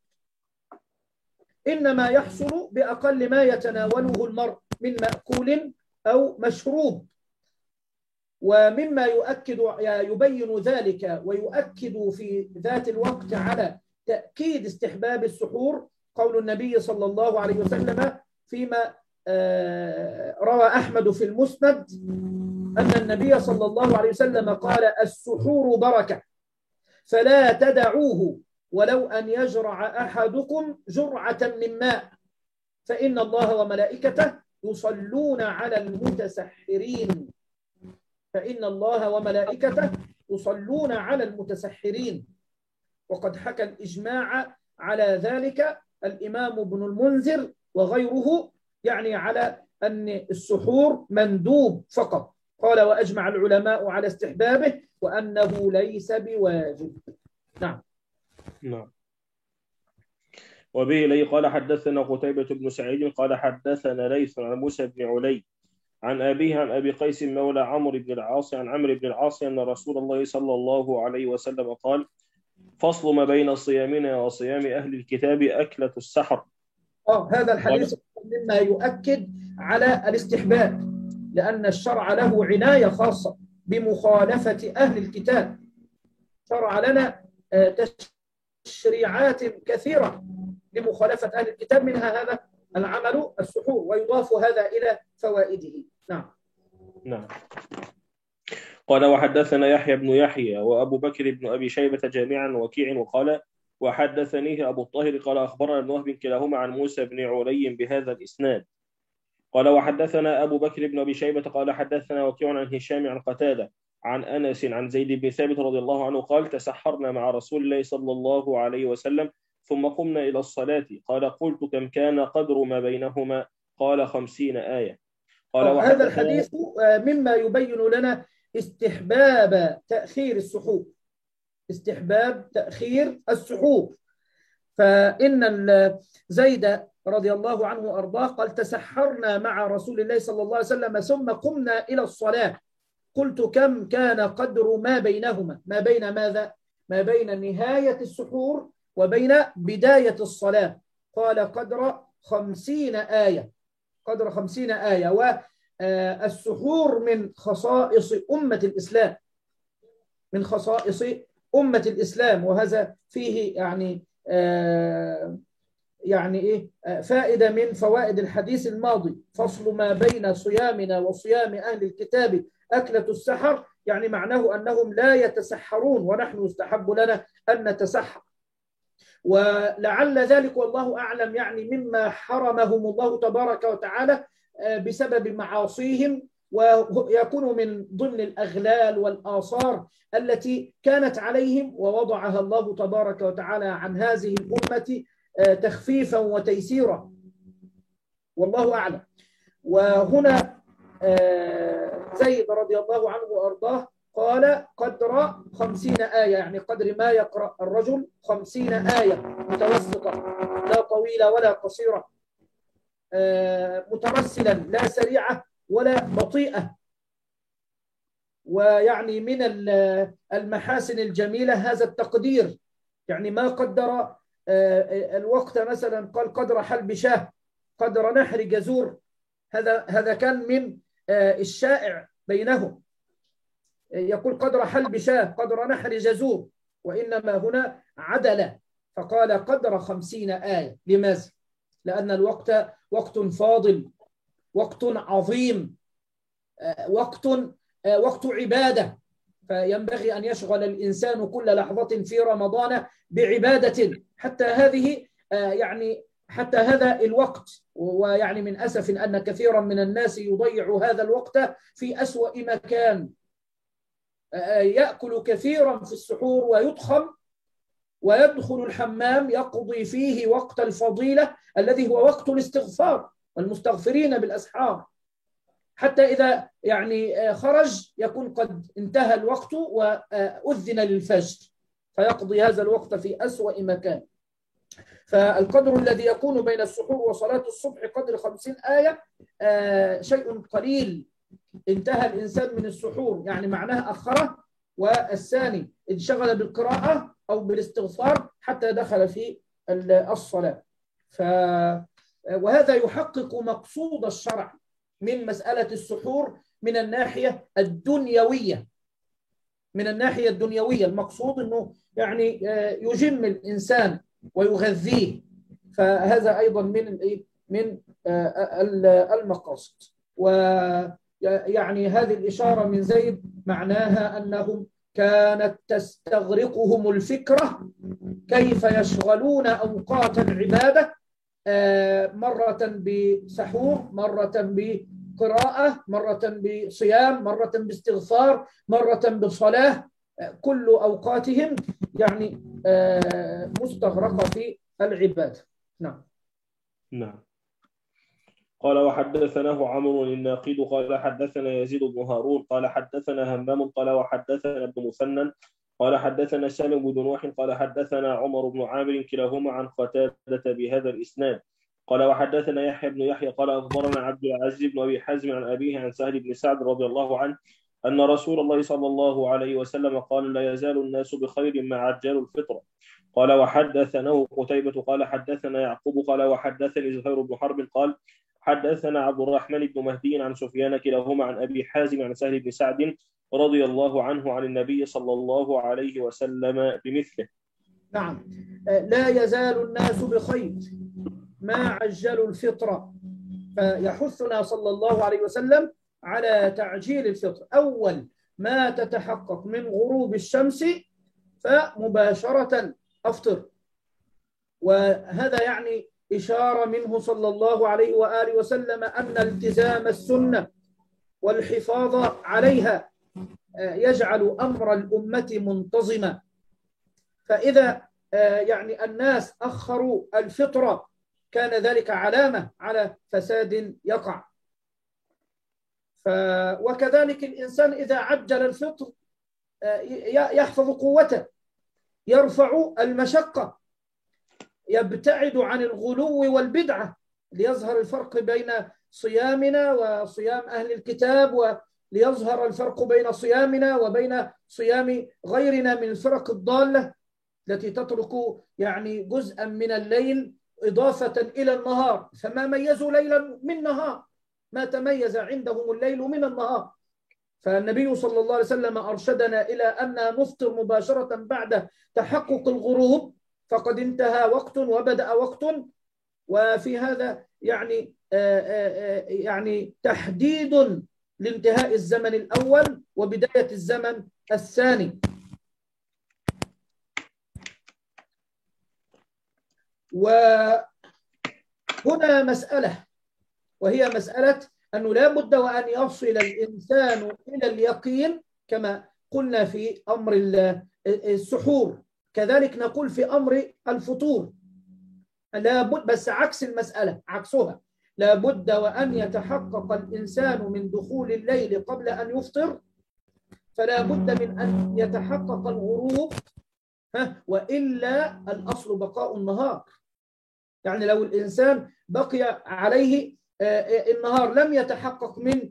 إنما يحصل بأقل ما يتناوله المرء من مأكول أو مشروب. ومما يبين ذلك ويؤكد في ذات الوقت على تأكيد استحباب السحور قول النبي صلى الله عليه وسلم فيما روى أحمد في المسند أن النبي صلى الله عليه وسلم قال السحور بركة فلا تدعوه ولو أن يجرع أحدكم جرعة من ماء فإن الله وملائكته يصلون على المتسحرين، فإن الله وملائكته يصلون على المتسحرين. وقد حكى الإجماع على ذلك الإمام ابن المنذر وغيره، يعني على أن السحور مندوب فقط. قال وأجمع العلماء على استحبابه وأنه ليس بواجب. نعم. وبه إليه قال حدثنا قتيبة بن سعيد قال حدثنا ليث عن موسى بن علي عن أبيه عن أبي قيس مولى عمرو بن العاص عن عمرو بن العاص أن رسول الله صلى الله عليه وسلم قال فصل ما بين صيامنا وصيام أهل الكتاب أكلة السحر. هذا الحديث مما يؤكد على الاستحباب، لأن الشرع له عناية خاصة بمخالفة أهل الكتاب. شرع لنا تشريعات كثيرة لمخالفة أهل الكتاب، منها هذا العمل السحور، ويضاف هذا إلى فوائده. نعم. قال وحدثنا يحيى بن يحيى وأبو بكر بن أبي شيبة جميعا وكيع وقال وحدثنيه أبو الطاهر قال أخبرنا ابن وهب كلاهما عن موسى بن علي بهذا الإسناد. قال وحدثنا أبو بكر بن أبي شيبة قال حدثنا وكيع عن هشام عن قتادة عن أنس عن زيد بن ثابت رضي الله عنه قال تسحرنا مع رسول الله صلى الله عليه وسلم ثم قمنا إلى الصلاة قال قلت كم كان قدر ما بينهما قال 50 آية. قال هذا الحديث مما يبين لنا استحباب تأخير السحور، استحباب تأخير السحور. فإن زيد رضي الله عنه وأرضاه قال تسحرنا مع رسول الله صلى الله عليه وسلم ثم قمنا إلى الصلاة قلت كم كان قدر ما بينهما، ما بين ماذا؟ ما بين نهاية السحور وبين بداية الصلاة. قال قدر 50 آية، قدر 50 آية. والسحور من خصائص أمة الإسلام، من خصائص أمة الإسلام، وهذا فيه يعني فائدة من فوائد الحديث الماضي. فصل ما بين صيامنا وصيام أهل الكتاب أكلة السحر، يعني معناه أنهم لا يتسحرون ونحن يستحب لنا أن نتسحر. ولعل ذلك والله أعلم يعني مما حرمهم الله تبارك وتعالى بسبب معاصيهم، ويكون من ضمن الأغلال والآثار التي كانت عليهم ووضعها الله تبارك وتعالى عن هذه الأمة تخفيفا وتيسيرا، والله أعلم. وهنا زيد رضي الله عنه وأرضاه قال قدر 50 آية، يعني قدر ما يقرأ الرجل 50 آية متوسطة، لا طويلة ولا قصيرة، مترسلا لا سريعة ولا بطيئة. ويعني من المحاسن الجميلة هذا التقدير، يعني ما قدر الوقت مثلا قال قدر حلب شاه، قدر نحر جزور، هذا كان من الشائع بينهم، يقول قدر حلب شاه قدر نحر جزور، وإنما هنا عدل فقال قدر 50 آية. لماذا؟ لأن الوقت وقت فاضل، وقت عظيم، وقت عبادة، فينبغي أن يشغل الإنسان كل لحظة في رمضان بعبادة حتى هذا الوقت. ويعني من أسف أن كثيرا من الناس يضيع هذا الوقت في أسوأ مكان، يأكل كثيرا في السحور ويضخم ويدخل الحمام يقضي فيه وقت الفضيلة الذي هو وقت الاستغفار والمستغفرين بالأسحار، حتى إذا يعني خرج يكون قد انتهى الوقت وأذن للفجر، فيقضي هذا الوقت في أسوأ مكان. فالقدر الذي يكون بين السحور وصلاة الصبح قدر 50 آية شيء قليل. انتهى الإنسان من السحور يعني معناه أخره، والثاني انشغل بالقراءة أو بالاستغفار حتى دخل في الصلاة. وهذا يحقق مقصود الشرع من مسألة السحور من الناحية الدنيوية، من الناحية الدنيوية المقصود أنه يعني يجم الإنسان ويغذيه، فهذا أيضا من المقاصد. ويعني هذه الإشارة من زيد معناها أنهم كانت تستغرقهم الفكرة كيف يشغلون أوقات العبادة، مرة بسحور، مرة بقراءة، مرة بصيام، مرة باستغفار، مرة بصلاة، كل أوقاتهم يعني مستغرقة في العبادة. نعم. قال وحدثناه عمرو الناقد قال حدثنا يزيد بن هارون قال حدثنا همام قال وحدثنا ابن مثنى قال حدثنا سالم بن نوح قال حدثنا عمر بن عامر كلاهما عن قتادة بهذا الإسناد. قال وحدثنا يحيى بن يحيى قال أخبرنا عبد العزيز بن أبي حازم عن أبيه عن سهل بن سعد رضي الله عنه أن رسول الله صلى الله عليه وسلم قال لا يزال الناس بخير ما عجلوا الفطرة. قال وحدثناه قتيبة قال حدثنا يعقوب قال وحدثني زهير بن حرب قال حدثنا عبد الرحمن بن مهدي عن سفيان كلاهما عن أبي حازم عن سهل بن سعد رضي الله عنه عن النبي صلى الله عليه وسلم بمثله. نعم. لا يزال الناس بخير ما عجلوا الفطرة، فيحثنا صلى الله عليه وسلم على تعجيل الفطر. أول ما تتحقق من غروب الشمس فمباشرة أفطر، وهذا يعني إشارة منه صلى الله عليه وآله وسلم أن التزام السنة والحفاظ عليها يجعل أمر الأمة منتظما. فإذا يعني الناس أخروا الفطرة كان ذلك علامة على فساد يقع. وكذلك الإنسان إذا عجل الفطر يحفظ قوته، يرفع المشقة، يبتعد عن الغلو والبدعة، ليظهر الفرق بين صيامنا وصيام أهل الكتاب، وليظهر الفرق بين صيامنا وبين صيام غيرنا من الفرق الضالة التي تترك يعني جزءا من الليل إضافة إلى النهار، فما ميزوا ليلا من نهار، ما تميز عندهم الليل من النهار. فالنبي صلى الله عليه وسلم أرشدنا إلى أن نفطر مباشرة بعد تحقق الغروب، فقد انتهى وقت وبدأ وقت. وفي هذا يعني تحديد لانتهاء الزمن الأول وبداية الزمن الثاني. وهنا مسألة، وهي مسألة أنه لا بد وأن يصل الإنسان إلى اليقين كما قلنا في أمر السحور، كذلك نقول في أمر الفطور. لا بد، بس عكس المسألة، عكسها، لا بد وأن يتحقق الإنسان من دخول الليل قبل أن يفطر، فلا بد من أن يتحقق الغروب، وإلا الأصل بقاء النهار. يعني لو الإنسان بقي عليه النهار لم يتحقق من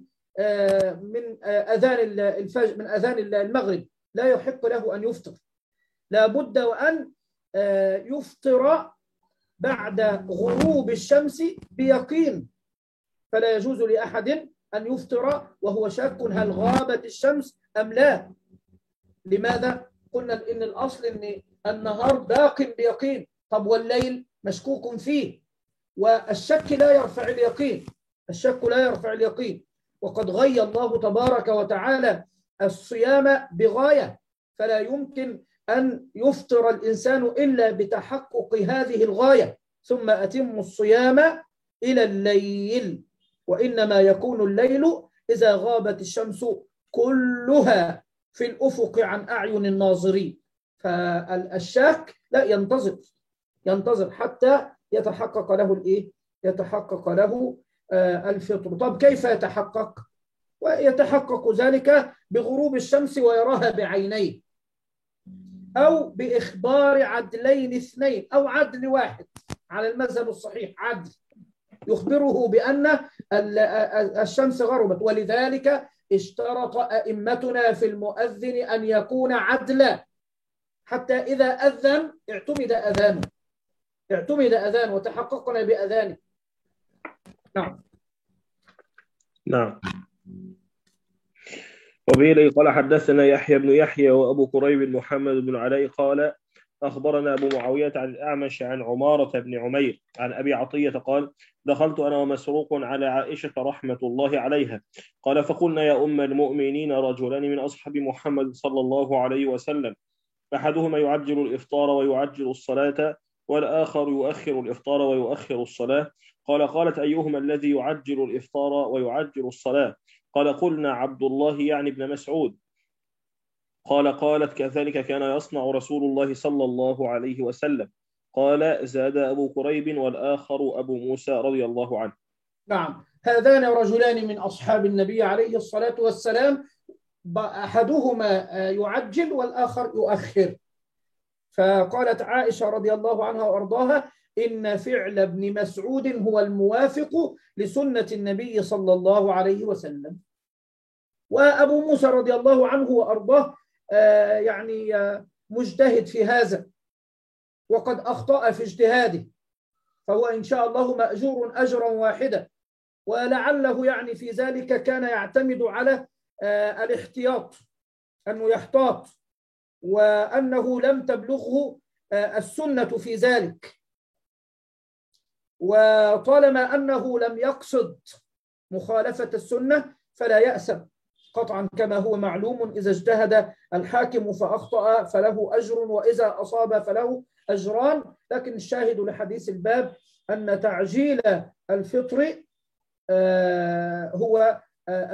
أذان الفجر، من أذان المغرب، لا يحق له أن يفطر. لا بد وأن يفطر بعد غروب الشمس بيقين، فلا يجوز لأحد أن يفطر وهو شاك هل غابت الشمس أم لا. لماذا؟ قلنا إن الأصل إن النهار باق بيقين، طب والليل مشكوك فيه، والشك لا يرفع اليقين، الشك لا يرفع اليقين. وقد غي الله تبارك وتعالى الصيام بغاية، فلا يمكن أن يفطر الإنسان إلا بتحقق هذه الغاية. ثم أتم الصيام إلى الليل، وإنما يكون الليل إذا غابت الشمس كلها في الأفق عن أعين الناظرين. فالشاك لا ينتظر حتى يتحقق له الإيه؟ يتحقق له الفطر. طب كيف يتحقق؟ ويتحقق ذلك بغروب الشمس ويراها بعينيه، أو بإخبار عدلين اثنين أو عدل واحد، على المذهب الصحيح عدل يخبره بأن الشمس غربت. ولذلك اشترط أئمتنا في المؤذن أن يكون عدلا، حتى إذا أذن اعتمد أذانه وتحققنا بأذانه. نعم. وبه قال حدثنا يحيى بن يحيى وأبو كريب محمد بن علاء قال أخبرنا أبو معاوية عن الأعمش عن عمارة بن عمير عن أبي عطية قال دخلت أنا ومسروق على عائشة رحمة الله عليها قال فقلنا يا أم المؤمنين رجلان من أصحاب محمد صلى الله عليه وسلم أحدهما يعجل الإفطار ويعجل الصلاة والآخر يؤخر الإفطار ويؤخر الصلاة. قالت أيهما الذي يعجل الإفطار ويعجل الصلاة؟ قال قلنا عبد الله يعني ابن مسعود. قالت كذلك كان يصنع رسول الله صلى الله عليه وسلم. قال زاد أبو كريب والآخر أبو موسى رضي الله عنه. نعم، هذان رجلان من أصحاب النبي عليه الصلاة والسلام، أحدهما يعجل والآخر يؤخر. فقالت عائشة رضي الله عنها وأرضاها: إن فعل ابن مسعود هو الموافق لسنة النبي صلى الله عليه وسلم. وأبو موسى رضي الله عنه وأرضاه يعني مجتهد في هذا، وقد أخطأ في اجتهاده، فهو إن شاء الله مأجور أجرا واحدا. ولعله يعني في ذلك كان يعتمد على الاحتياط، أنه يحتاط، وأنه لم تبلغه السنة في ذلك. وطالما أنه لم يقصد مخالفة السنة فلا يأسم قطعا، كما هو معلوم: إذا اجتهد الحاكم فأخطأ فله أجر، وإذا أصاب فله أجران. لكن الشاهد لحديث الباب أن تعجيل الفطر هو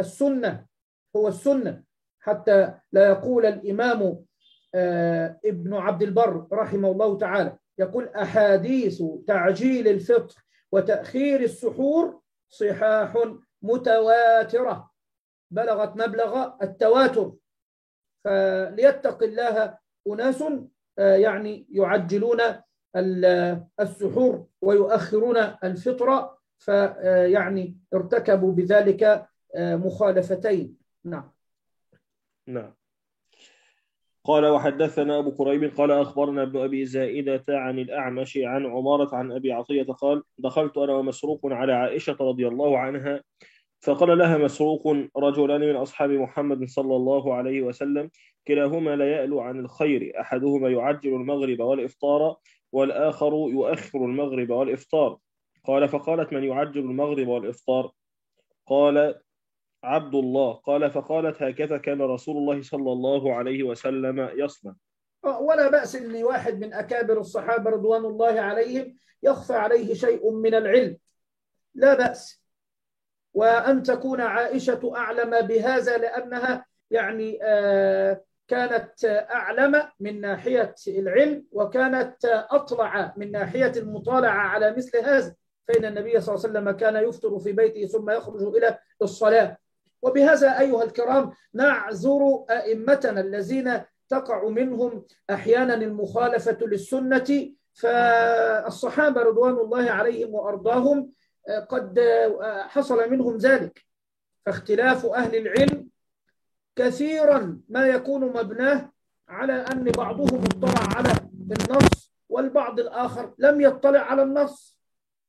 السنة، حتى لا يقول الإمام ابن عبد البر رحمه الله تعالى، يقول: أحاديث تعجيل الفطر وتأخير السحور صحاح متواترة بلغت مبلغ التواتر. فليتق الله أناس يعني يعجلون السحور ويؤخرون الفطر، فيعني ارتكبوا بذلك مخالفتين. نعم. نعم. قال: وحدثنا أبو كريب قال أخبرنا ابن أبي زائدة عن الأعمش عن عمارة عن أبي عطية قال: دخلت أنا ومسروق على عائشة رضي الله عنها، فقال لها مسروق: رجلان من أصحاب محمد صلى الله عليه وسلم كلاهما لا يألو عن الخير، أحدهما يعجل المغرب والإفطار والآخر يؤخر المغرب والإفطار. قال: فقالت: من يعجل المغرب والإفطار؟ قال: عبد الله. قال: فقالت: هكذا كان رسول الله صلى الله عليه وسلم يصنع. ولا بأس أن واحد من أكابر الصحابة رضوان الله عليهم يخفى عليه شيء من العلم، لا بأس. وأن تكون عائشة أعلم بهذا لأنها يعني كانت أعلم من ناحية العلم، وكانت أطلع من ناحية المطالعة على مثل هذا، فإن النبي صلى الله عليه وسلم كان يفطر في بيته ثم يخرج إلى الصلاة. وبهذا أيها الكرام نعذر أئمتنا الذين تقع منهم أحيانا المخالفة للسنة. فالصحابة رضوان الله عليهم وأرضاهم قد حصل منهم ذلك، فاختلاف أهل العلم كثيرا ما يكون مبناه على أن بعضهم اطلع على النص والبعض الآخر لم يطلع على النص،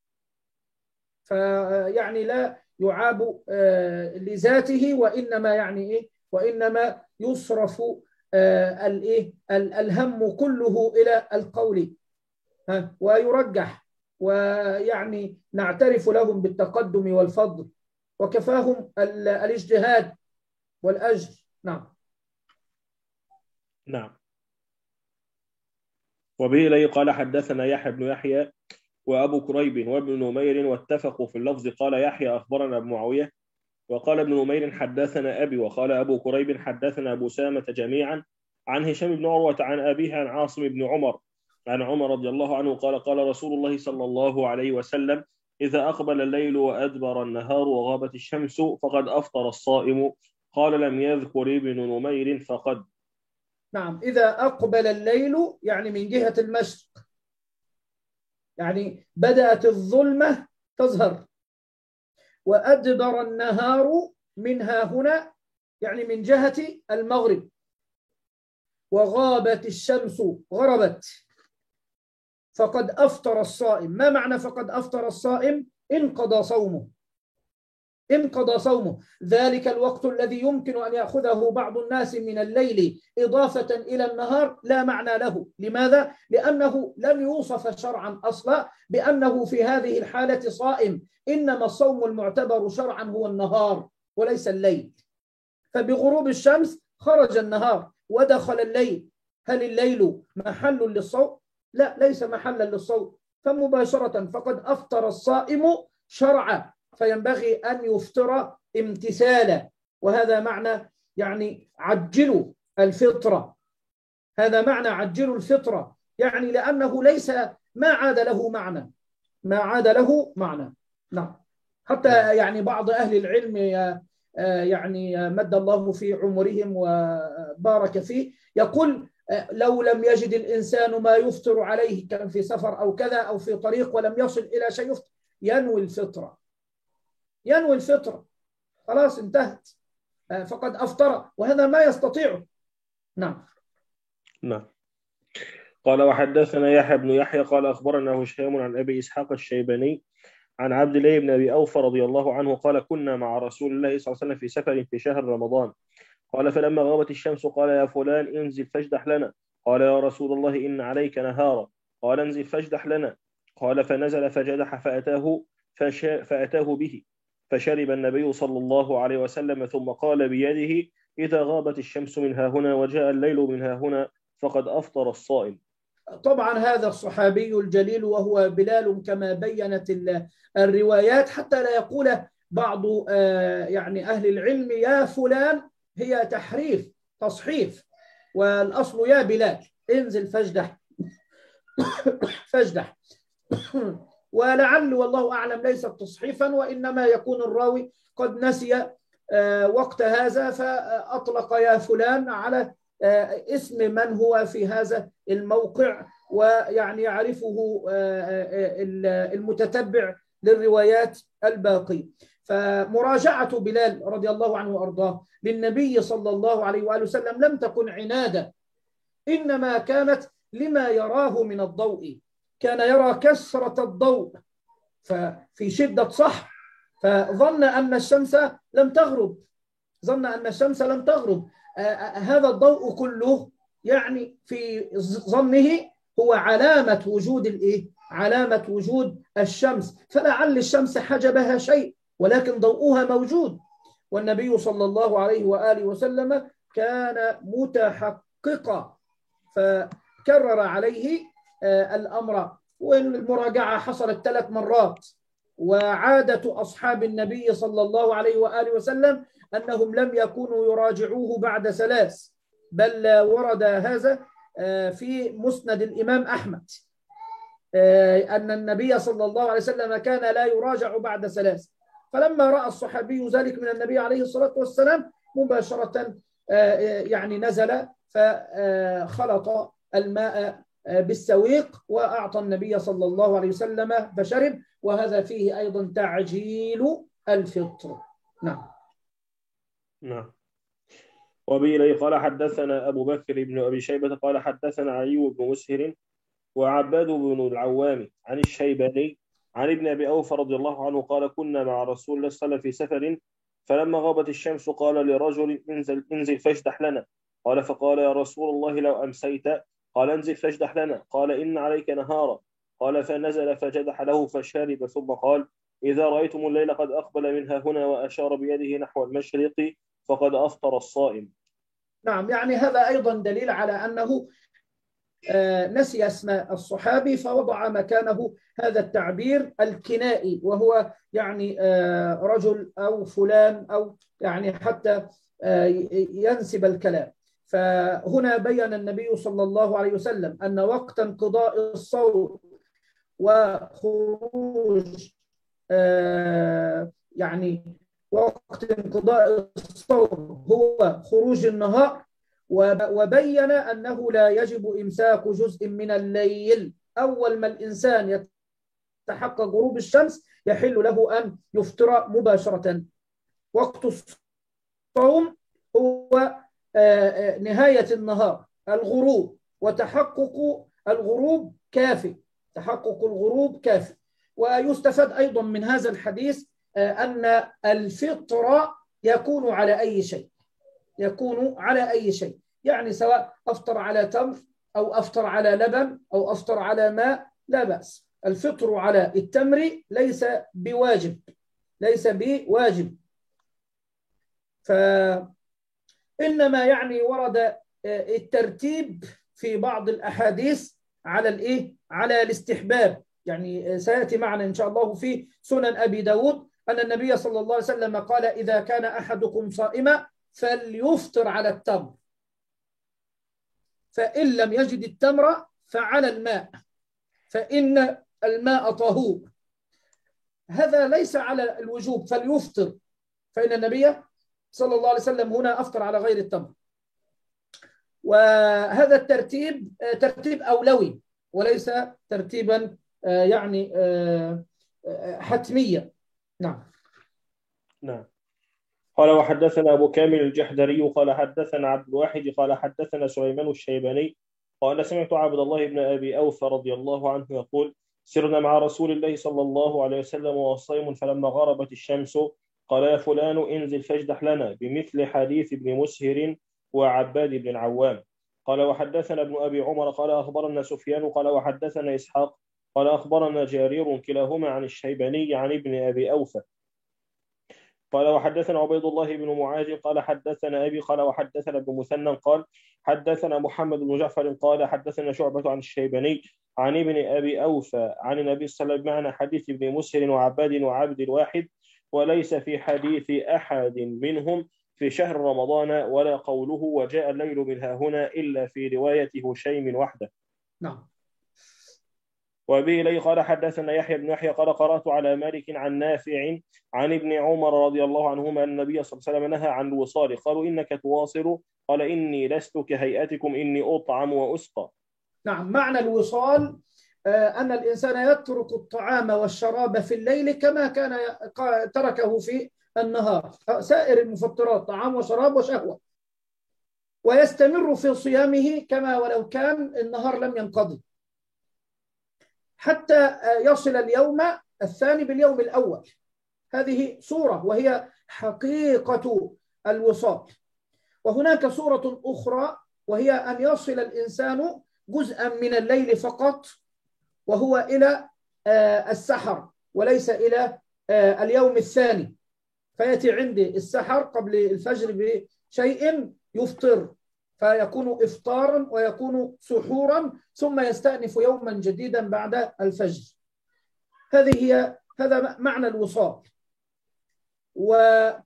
فيعني لا يعاب لذاته، وإنما يعني إيه، وإنما يصرف الهم كله إلى القول ويرجح، ويعني نعترف لهم بالتقدم والفضل، وكفاهم الاجتهاد والأجر. نعم. نعم. وبه إليه قال: حدثنا يحيى بن يحيى وأبو كريب وابن نمير واتفقوا في اللفظ. قال يحيى: أخبرنا ابن معاوية، وقال ابن نمير: حدثنا أبي، وقال أبو كريب: حدثنا أبو سامة، جميعا عن هشام بن عروة عن أبيه عن عاصم بن عمر عن عمر رضي الله عنه قال: قال رسول الله صلى الله عليه وسلم: إذا أقبل الليل وأدبر النهار وغابت الشمس فقد أفطر الصائم. قال: لم يذكر ابن نمير فقد. نعم. إذا أقبل الليل يعني من جهة المشرق، يعني بدأت الظلمة تظهر، وأدبر النهار منها هنا يعني من جهة المغرب، وغابت الشمس غربت، فقد أفطر الصائم. ما معنى فقد أفطر الصائم؟ انقضى صومه، انقضى صومه. ذلك الوقت الذي يمكن أن يأخذه بعض الناس من الليل إضافة إلى النهار لا معنى له. لماذا؟ لأنه لم يوصف شرعا أصلا بأنه في هذه الحالة صائم، إنما الصوم المعتبر شرعا هو النهار وليس الليل. فبغروب الشمس خرج النهار ودخل الليل، هل الليل محل للصوم؟ لا، ليس محلا للصوم، فمباشرة فقد أفطر الصائم شرعا، فينبغي أن يفطر امتثالا. وهذا معنى يعني عجلوا الفطرة، هذا معنى عجلوا الفطرة، يعني لأنه ليس ما عاد له معنى، ما عاد له معنى. نعم. حتى يعني بعض أهل العلم يعني مد الله في عمرهم وبارك فيه، يقول لو لم يجد الإنسان ما يفطر عليه، كان في سفر أو كذا أو في طريق ولم يصل إلى شيء يفطر، ينوي الفطرة، ينوي الفطرة، خلاص انتهت، فقد أفطر، وهذا ما يستطيعه. نعم. نعم. قال وحدثنا يحيى بن يحيى قال أخبرنا هشام عن أبي إسحاق الشيباني عن عبد الله بن أبي أوفى رضي الله عنه قال كنا مع رسول الله صلى الله عليه وسلم في سفر في شهر رمضان، قال فلما غابت الشمس قال يا فلان انزل فاجدح لنا، قال يا رسول الله إن عليك نهارا، قال انزل فاجدح لنا، قال فنزل فجدح فأتاه به فشرب النبي صلى الله عليه وسلم ثم قال بيده إذا غابت الشمس من ها هنا وجاء الليل من ها هنا فقد أفطر الصائم. طبعا هذا الصحابي الجليل وهو بلال كما بينت الروايات، حتى لا يقول بعض يعني أهل العلم يا فلان، هي تحريف تصحيف، والأصل يا بلال انزل فاجدح فاجدح. ولعل والله أعلم ليس تصحيفا، وإنما يكون الراوي قد نسي وقت هذا فأطلق يا فلان على اسم من هو في هذا الموقع، ويعني يعرفه المتتبع للروايات الباقية. فمراجعة بلال رضي الله عنه وأرضاه للنبي صلى الله عليه وآله وسلم لم تكن عنادا، إنما كانت لما يراه من الضوء، كان يرى كثرة الضوء ففي شدة صح، فظن أن الشمس لم تغرب، ظن أن الشمس لم تغرب. هذا الضوء كله يعني في ظنه هو علامة وجود الإيه؟ علامة وجود الشمس، فلعل الشمس حجبها شيء ولكن ضوءها موجود. والنبي صلى الله عليه وآله وسلم كان متحققا، فكرر عليه الأمر، والمراجعة حصلت 3 مرات. وعادة أصحاب النبي صلى الله عليه وآله وسلم أنهم لم يكونوا يراجعوه بعد 3، بل ورد هذا في مسند الإمام أحمد أن النبي صلى الله عليه وسلم كان لا يراجع بعد 3. فلما رأى الصحابي ذلك من النبي عليه الصلاة والسلام مباشرة يعني نزل فخلط الماء بالسويق وأعطى النبي صلى الله عليه وسلم فشرب، وهذا فيه أيضا تعجيل الفطر. نعم. نعم. وبه قال حدثنا أبو بكر بن أبي شيبة قال حدثنا علي بن مسهر وعباد بن العوام عن الشيباني عن ابن أبي أوفى رضي الله عنه قال كنا مع رسول الله صلى الله عليه وسلم في سفر فلما غابت الشمس قال لرجل انزل فاجدح لنا، قال فقال يا رسول الله لو أمسيت، قال انزل فاجدح لنا، قال إن عليك نهارا، قال فنزل فجدح له فشرب ثم قال إذا رأيتم الليل قد أقبل منها هنا وأشار بيده نحو المشرق فقد أفطر الصائم. نعم، يعني هذا أيضا دليل على أنه نسي اسم الصحابي فوضع مكانه هذا التعبير الكنائي، وهو يعني رجل أو فلان، أو يعني حتى ينسب الكلام. فهنا بيّن النبي صلى الله عليه وسلم أن وقت انقضاء الصوم وخروج يعني وقت انقضاء الصوم هو خروج النهار، وبين أنه لا يجب إمساك جزء من الليل. أول ما الإنسان يتحقق غروب الشمس يحل له أن يفطر مباشرة. وقت الصوم هو نهاية النهار، الغروب، وتحقق الغروب كافي، تحقق الغروب كافي. ويستفاد أيضا من هذا الحديث أن الفطر يكون على أي شيء، يكون على أي شيء، يعني سواء أفطر على تمر أو أفطر على لبن أو أفطر على ماء لا بأس. الفطر على التمر ليس بواجب، ليس بواجب، فإنما يعني ورد الترتيب في بعض الأحاديث على الإيه؟ على الاستحباب. يعني سيأتي معنا إن شاء الله في سنن أبي داود أن النبي صلى الله عليه وسلم قال إذا كان أحدكم صائما فليفطر على التمر، فإن لم يجد التمر فعلى الماء فإن الماء طهور. هذا ليس على الوجوب فليفطر، فإن النبي صلى الله عليه وسلم هنا أفطر على غير التمر. وهذا الترتيب ترتيب أولوي وليس ترتيبا يعني حتميا. نعم. نعم. قال وحدثنا أبو كامل الجحدري قال حدثنا عبد الواحد قال حدثنا سليمان الشيباني قال سمعت عبد الله بن أبي أوفى رضي الله عنه يقول سرنا مع رسول الله صلى الله عليه وسلم وهو صائم فلما غربت الشمس قال يا فلان انزل فاجدح لنا بمثل حديث ابن مسهر وعباد بن عوام. قال وحدثنا ابن أبي عمر قال أخبرنا سفيان قال وحدثنا إسحاق قال أخبرنا جرير كلاهما عن الشيباني عن ابن أبي أوفى قال وحدثنا عبيد الله بن معاذ قال حدثنا أبي قال وحدثنا ابن مثنى قال حدثنا محمد بن جعفر قال حدثنا شعبة عن الشيباني عن ابن أبي أوفى عن النبي صلى الله عليه وسلم معنى حديث ابن مسهر وعباد وعبد الواحد وليس في حديث أحد منهم في شهر رمضان ولا قوله وجاء الليل من هنا إلا في رواية هشيم وحده. نعم. وبه إليه قال حدثنا يحيى بن يحيى قال قرأت على مالك عن نافع عن ابن عمر رضي الله عنهما أن النبي صلى الله عليه وسلم نهى عن الوصال قالوا إنك تواصل قال إني لست كهيئتكم إني أطعم وأسقى. نعم. معنى الوصال أن الإنسان يترك الطعام والشراب في الليل كما كان تركه في النهار، سائر المفطرات طعام وشراب وشهوة، ويستمر في صيامه كما ولو كان النهار لم ينقضي حتى يصل اليوم الثاني باليوم الأول. هذه صورة وهي حقيقة الوصال. وهناك صورة أخرى وهي أن يصل الإنسان جزءا من الليل فقط وهو إلى السحر وليس إلى اليوم الثاني، فيأتي عندي السحر قبل الفجر بشيء يفطر فيكون إفطارا ويكون سحورا ثم يستأنف يوما جديدا بعد الفجر. هذا معنى الوصال. ونهى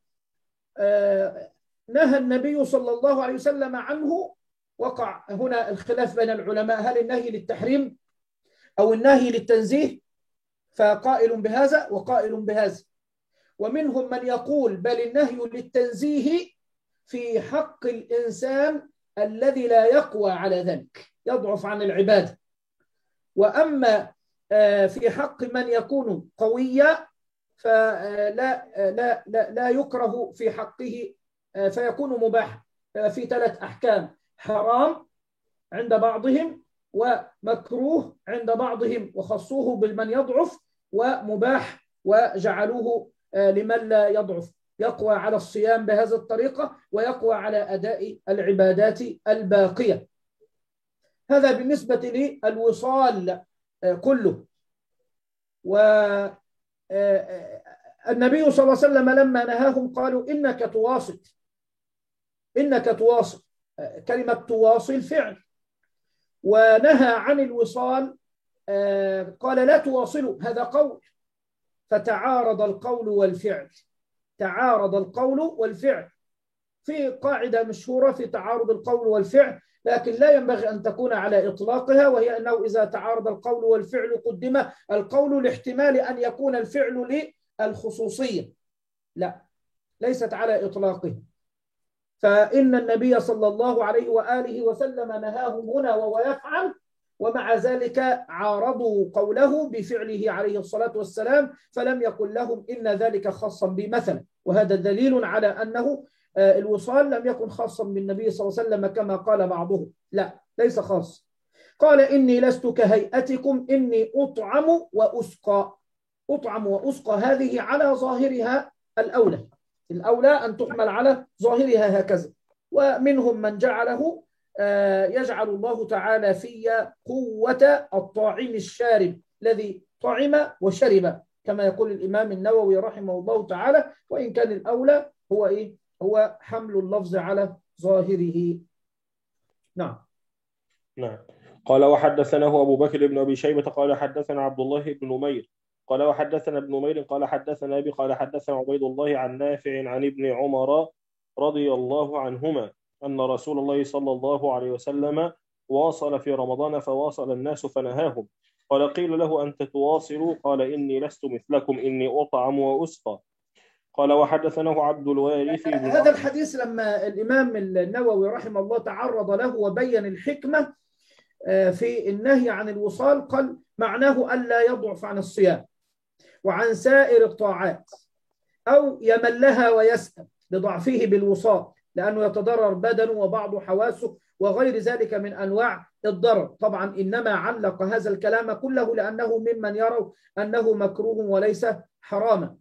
النبي صلى الله عليه وسلم عنه. وقع هنا الخلاف بين العلماء هل النهي للتحريم أو النهي للتنزيه، فقائل بهذا وقائل بهذا، ومنهم من يقول بل النهي للتنزيه في حق الإنسان الذي لا يقوى على ذلك، يضعف عن العبادة. وأما في حق من يكون قويا فلا لا لا لا يكره في حقه فيكون مباح. في 3 أحكام: حرام عند بعضهم، ومكروه عند بعضهم وخصوه بالمن يضعف، ومباح وجعلوه لمن لا يضعف، يقوى على الصيام بهذه الطريقة ويقوى على أداء العبادات الباقية. هذا بالنسبة للوصال كله. والنبي صلى الله عليه وسلم لما نهاهم قالوا إنك تواصل، إنك تواصل، كلمة تواصل فعل، ونهى عن الوصال قال لا تواصلوا، هذا قول، فتعارض القول والفعل، تعارض القول والفعل. في قاعدة مشهورة في تعارض القول والفعل لكن لا ينبغي أن تكون على إطلاقها، وهي أنه إذا تعارض القول والفعل قدم القول لاحتمال أن يكون الفعل للخصوصية، لا، ليست على إطلاقه. فإن النبي صلى الله عليه وآله وسلم نهاهم هنا وهو يفعل، ومع ذلك عارضوا قوله بفعله عليه الصلاة والسلام، فلم يقل لهم إن ذلك خاصا بي مثلا. وهذا دليل على أنه الوصال لم يكن خاصا بالنبي صلى الله عليه وسلم كما قال بعضهم، لا، ليس خاص. قال إني لست كهيئتكم إني أطعم وأسقى. أطعم وأسقى هذه على ظاهرها الأولى أن تحمل على ظاهرها هكذا. ومنهم من جعله يجعل الله تعالى في قوة الطاعم الشارب الذي طعم وشرب، كما يقول الإمام النووي رحمه الله تعالى، وإن كان الأولى هو هو حمل اللفظ على ظاهره. نعم. قال وحدثناه أبو بكر بن أبي شيبة قال حدثنا عبد الله بن نمير قال وحدثنا ابن نمير قال حدثنا أبي قال حدثنا عبيد الله عن نافع عن ابن عمر رضي الله عنهما أن رسول الله صلى الله عليه وسلم واصل في رمضان فواصل الناس فنهاهم. قال قيل له أنت تواصل؟ قال إني لست مثلكم إني أطعم وأسقى. قال وحدثناه عبد الوارث بن هذا الحديث لما الإمام النووي رحمه الله تعرض له وبين الحكمة في النهي عن الوصال، قال معناه ألا يضعف عن الصيام وعن سائر الطاعات أو يملها ويسأم لضعفه بالوصال، لأنه يتضرر بدنه وبعض حواسه وغير ذلك من أنواع الضرر. طبعا إنما علق هذا الكلام كله لأنه ممن يروا أنه مكروه وليس حراما.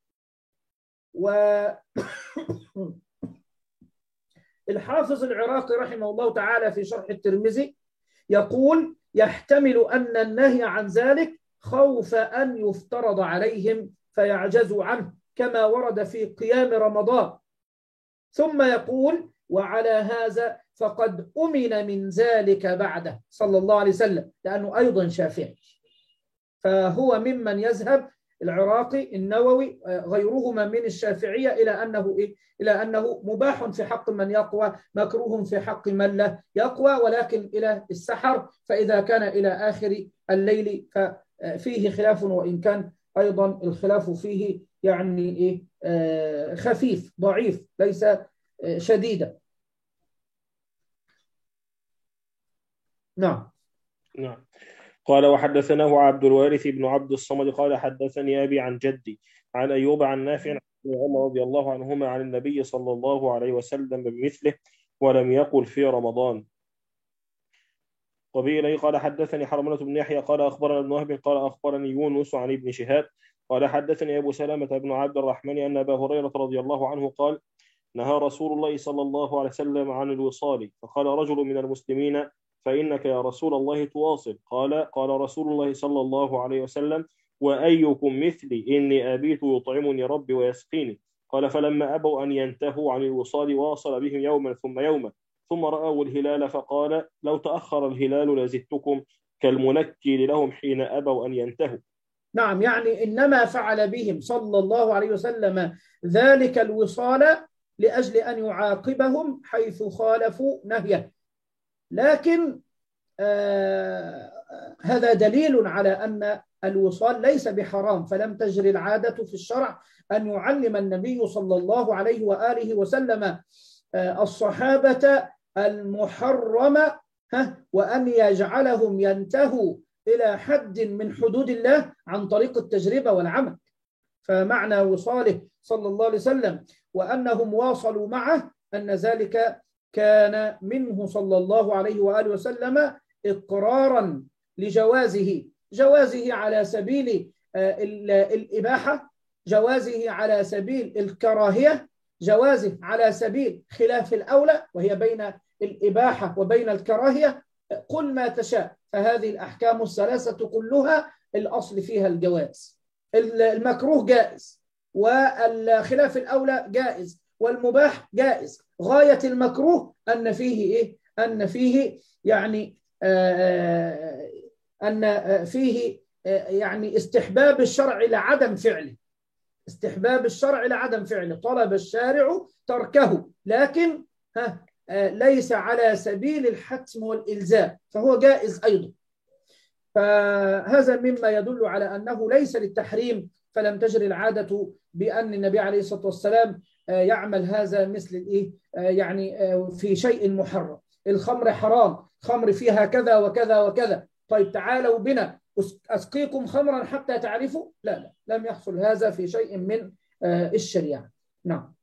والحافظ العراقي رحمه الله تعالى في شرح الترمذي يقول يحتمل أن النهي عن ذلك خوف أن يفترض عليهم فيعجزوا عنه كما ورد في قيام رمضان، ثم يقول وعلى هذا فقد أمن من ذلك بعده صلى الله عليه وسلم، لأنه أيضا شافعي، فهو ممن يذهب العراقي النووي غيرهما من الشافعية إلى أنه مباح في حق من يقوى، مكروه في حق من لا يقوى، ولكن إلى السحر، فإذا كان إلى آخر الليل ففيه خلاف، وإن كان أيضا الخلاف فيه يعني خفيف ضعيف ليس شديدا. نعم. قال وحدثناه عبد الوارث بن عبد الصمد قال حدثني أبي عن جدي عن أيوب عن نافع عن عمر رضي الله عنهما عن النبي صلى الله عليه وسلم بمثله ولم يقل في رمضان. وبه قال حدثني حرملة بن يحيى قال أخبرنا ابن وهب قال أخبرني يونس عن ابن شهاب قال حدثني أبو سلامة بن عبد الرحمن أن أبا هريرة رضي الله عنه قال نهى رسول الله صلى الله عليه وسلم عن الوصال، فقال رجل من المسلمين فإنك يا رسول الله تواصل، قال رسول الله صلى الله عليه وسلم وأيكم مثلي إني أبيت يطعمني ربي ويسقيني، قال فلما أبوا أن ينتهوا عن الوصال واصل بهم يوما ثم يوما ثم رأوا الهلال فقال لو تأخر الهلال لزدتكم كالمنكل لهم حين أبوا أن ينتهوا. نعم، يعني إنما فعل بهم صلى الله عليه وسلم ذلك الوصال لأجل أن يعاقبهم حيث خالفوا نهيه، لكن هذا دليل على أن الوصال ليس بحرام، فلم تجري العادة في الشرع أن يعلم النبي صلى الله عليه وآله وسلم الصحابة المحرم وأن يجعلهم ينتهوا إلى حد من حدود الله عن طريق التجربة والعمل. فمعنى وصاله صلى الله عليه وسلم وأنهم واصلوا معه أن ذلك كان منه صلى الله عليه وآله وسلم إقرارا لجوازه، جوازه على سبيل الإباحة، جوازه على سبيل الكراهية، جوازه على سبيل خلاف الأولى وهي بين الإباحة وبين الكراهية، قل ما تشاء. فهذه الأحكام الثلاثة كلها الأصل فيها الجواز، المكروه جائز والخلاف الأولى جائز والمباح جائز، غاية المكروه أن فيه أن فيه يعني أن فيه يعني استحباب الشرع لعدم فعله، استحباب الشرع لعدم فعله، طلب الشارع تركه لكن ليس على سبيل الحتم والإلزام، فهو جائز أيضا. فهذا مما يدل على أنه ليس للتحريم، فلم تجري العادة بأن النبي عليه الصلاة والسلام يعمل هذا مثل يعني في شيء محرم. الخمر حرام، خمر فيها كذا وكذا وكذا، طيب تعالوا بنا أسقيكم خمرا حتى تعرفوا، لا لم يحصل هذا في شيء من الشريعة. نعم.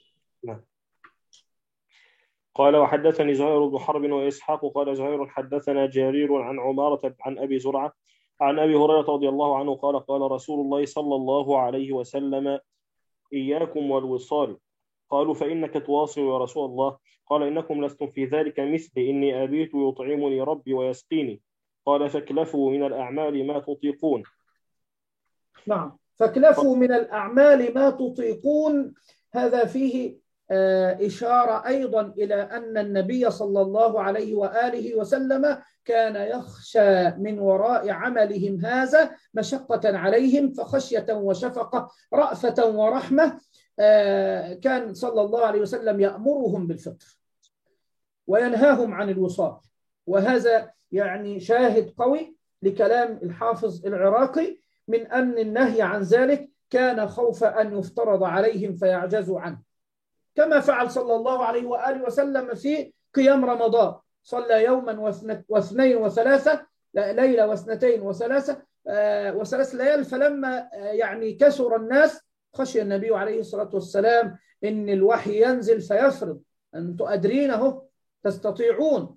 قال وحدثني زهير بن حرب وإسحاق قال زهير حدثنا جرير عن عمارة عن أبي زرعة عن أبي هريرة رضي الله عنه قال رسول الله صلى الله عليه وسلم إياكم والوصال، قالوا فإنك تواصل يا رسول الله، قال إنكم لستم في ذلك مثلي إني أبيت يطعمني ربي ويسقيني، قال فاكلفوا من الأعمال ما تطيقون. نعم، فاكلفوا من الأعمال ما تطيقون، هذا فيه إشارة أيضا إلى أن النبي صلى الله عليه وآله وسلم كان يخشى من وراء عملهم هذا مشقة عليهم، فخشية وشفقة رأفة ورحمة كان صلى الله عليه وسلم يأمرهم بالفطر وينهاهم عن الوصال. وهذا يعني شاهد قوي لكلام الحافظ العراقي من أن النهي عن ذلك كان خوف أن يفترض عليهم فيعجزوا عنه، كما فعل صلى الله عليه وآله وسلم في قيام رمضان، صلى يوما واثنين وثلاثة ليلة واثنتين وثلاث ليال، فلما يعني كثر الناس خشي النبي عليه الصلاة والسلام إن الوحي ينزل فيفرض، أنتم قادرينه تستطيعون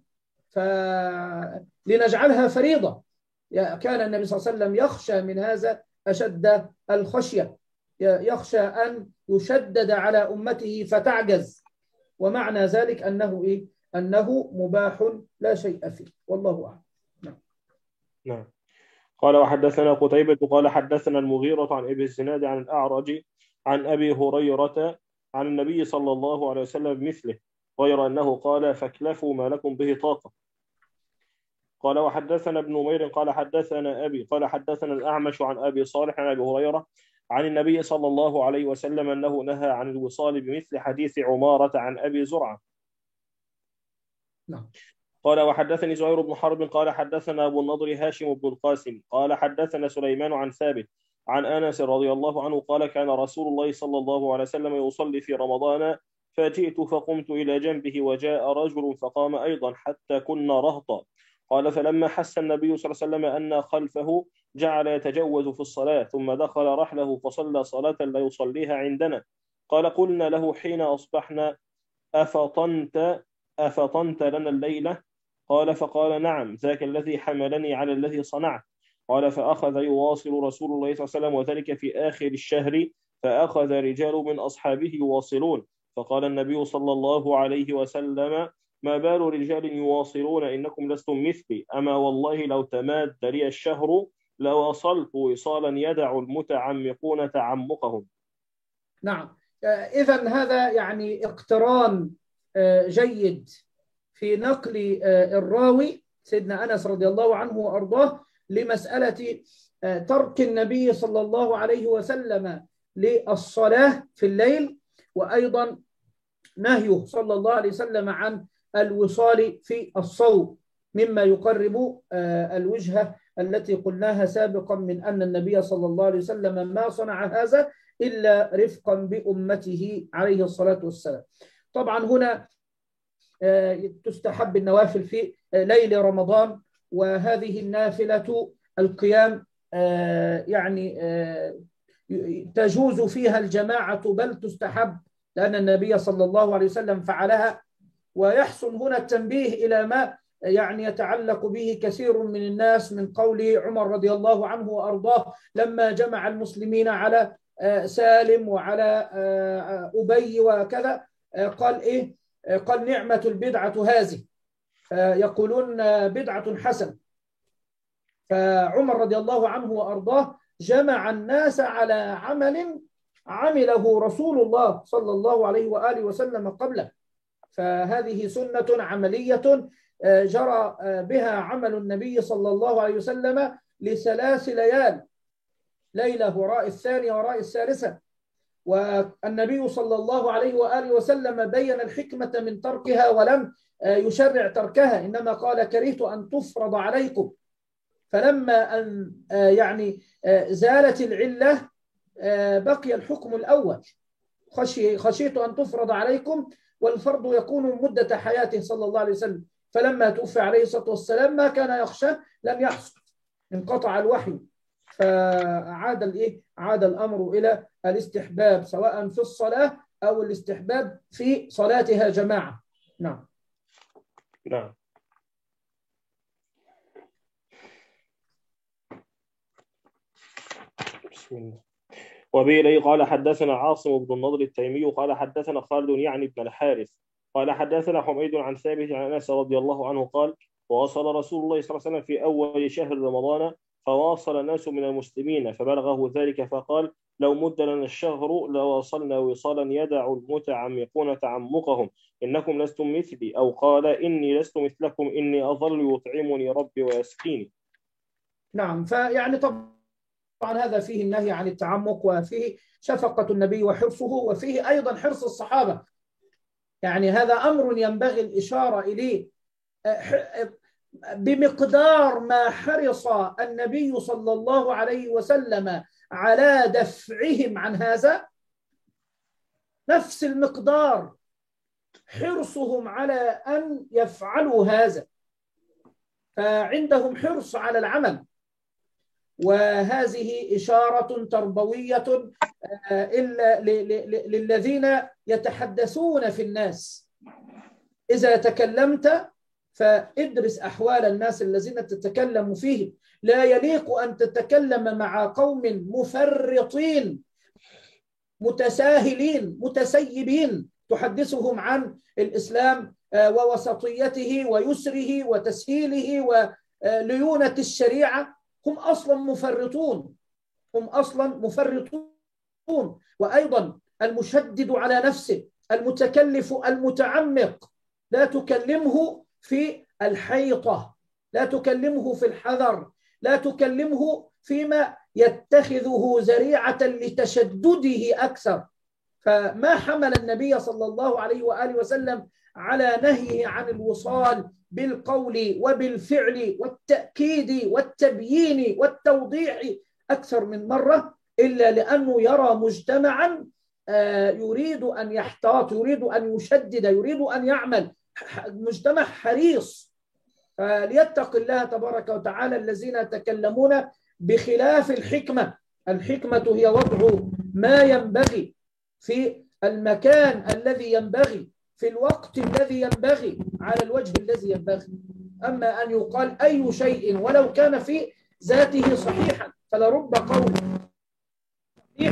فلنجعلها فريضة. كان النبي صلى الله عليه وسلم يخشى من هذا أشد الخشية، يخشى أن يشدد على أمته فتعجز، ومعنى ذلك أنه إيه؟ أنه مباح لا شيء فيه، والله أعلم. نعم. قال وحدثنا قتيبة قال حدثنا المغيرة عن ابي الزناد عن الأعرج عن أبي هريرة عن النبي صلى الله عليه وسلم بمثله، غير أنه قال فاكلفوا ما لكم به طاقة. قال وحدثنا ابن نمير قال حدثنا أبي قال حدثنا الأعمش عن أبي صالح عن أبي هريرة عن النبي صلى الله عليه وسلم أنه نهى عن الوصال بمثل حديث عمارة عن أبي زرعة. نعم. قال وحدثني زهير بن حرب قال حدثنا أبو النضر هاشم بن القاسم قال حدثنا سليمان عن ثابت عن أنس رضي الله عنه قال كان رسول الله صلى الله عليه وسلم يصلي في رمضان فجئت فقمت إلى جنبه وجاء رجل فقام أيضا حتى كنا رهطا. قال فلما حس النبي صلى الله عليه وسلم أن خلفه جعل يتجوز في الصلاة ثم دخل رحله فصلى صلاة لا يصليها عندنا. قال قلنا له حين أصبحنا أفطنت لنا الليلة؟ قال فقال نعم ذاك الذي حملني على الذي صنعت. قال فأخذ يواصل رسول الله صلى الله عليه وسلم وذلك في آخر الشهر، فأخذ رجال من أصحابه يواصلون، فقال النبي صلى الله عليه وسلم ما بال رجال يواصلون إنكم لستم مثلي، أما والله لو تماد لي الشهر لوصلت وصالا يدع المتعمقون تعمقهم. نعم. إذن هذا يعني اقتران جيد في نقل الراوي سيدنا أنس رضي الله عنه وأرضاه لمسألة ترك النبي صلى الله عليه وسلم للصلاة في الليل، وأيضا نهيه صلى الله عليه وسلم عن الوصال في الصوم، مما يقرب الوجهة التي قلناها سابقا من أن النبي صلى الله عليه وسلم ما صنع هذا إلا رفقا بأمته عليه الصلاة والسلام. طبعا هنا تستحب النوافل في ليل رمضان، وهذه النافلة القيام يعني تجوز فيها الجماعة بل تستحب، لأن النبي صلى الله عليه وسلم فعلها. ويحسن هنا التنبيه إلى ما يعني يتعلق به كثير من الناس من قول عمر رضي الله عنه وأرضاه لما جمع المسلمين على سالم وعلى أبي وكذا، قال إيه؟ قال نعمة البدعة هذه، يقولون بدعة حسنة. فعمر رضي الله عنه وأرضاه جمع الناس على عمل عمله رسول الله صلى الله عليه وآله وسلم قبله، فهذه سنة عملية جرى بها عمل النبي صلى الله عليه وسلم ل3 ليال، ليلة وراء الثانية وراء الثالثة، والنبي صلى الله عليه وآله وسلم بين الحكمة من تركها ولم يشرع تركها، إنما قال كرهت أن تفرض عليكم، فلما أن يعني زالت العلة بقي الحكم الأول، خشيت أن تفرض عليكم، والفرض يكون مدة حياته صلى الله عليه وسلم، فلما توفي عليه الصلاة والسلام ما كان يخشى لم يحصل، انقطع الوحي، فعاد عاد الأمر إلى الاستحباب سواء في الصلاة أو الاستحباب في صلاتها جماعة. نعم. نعم. بسم الله. وبه قال حدثنا عاصم بن النضر التيمي قال حدثنا خالد يعني بن الحارث قال حدثنا حميد عن ثابت عن أنس رضي الله عنه قال وواصل رسول الله صلى الله عليه وسلم في أول شهر رمضان فواصل الناس من المسلمين فبلغه ذلك فقال لو مد لنا الشهر لواصلنا وصالا يدع المتعمقون تعمقهم إنكم لستم مثلي، أو قال إني لست مثلكم إني أظل يطعمني ربي ويسقيني. نعم. فيعني طبعا هذا فيه النهي عن التعمق، وفيه شفقة النبي وحرصه، وفيه أيضا حرص الصحابة، يعني هذا أمر ينبغي الإشارة إليه. بمقدار ما حرص النبي صلى الله عليه وسلم على دفعهم عن هذا، نفس المقدار حرصهم على أن يفعلوا هذا، فعندهم حرص على العمل. وهذه إشارة تربوية للذين يتحدثون في الناس. إذا تكلمت فادرس أحوال الناس الذين تتكلم فيهم. لا يليق أن تتكلم مع قوم مفرطين متساهلين متسيبين تحدثهم عن الإسلام ووسطيته ويسره وتسهيله وليونة الشريعة. هم أصلا مفرطون، هم أصلا مفرطون. وأيضا المشدد على نفسه، المتكلف المتعمق، لا تكلمه في الحيطة، لا تكلمه في الحذر، لا تكلمه فيما يتخذه ذريعة لتشدده أكثر. فما حمل النبي صلى الله عليه وآله وسلم على نهيه عن الوصال بالقول وبالفعل والتأكيد والتبيين والتوضيح أكثر من مرة، إلا لأنه يرى مجتمعا يريد أن يحتاط، يريد أن يشدد، يريد أن يعمل، مجتمع حريص. فليتق الله تبارك وتعالى الذين يتكلمون بخلاف الحكمة. الحكمة هي وضع ما ينبغي في المكان الذي ينبغي في الوقت الذي ينبغي على الوجه الذي ينبغي. أما أن يقال أي شيء ولو كان في ذاته صحيحا، فلرب قول صحيح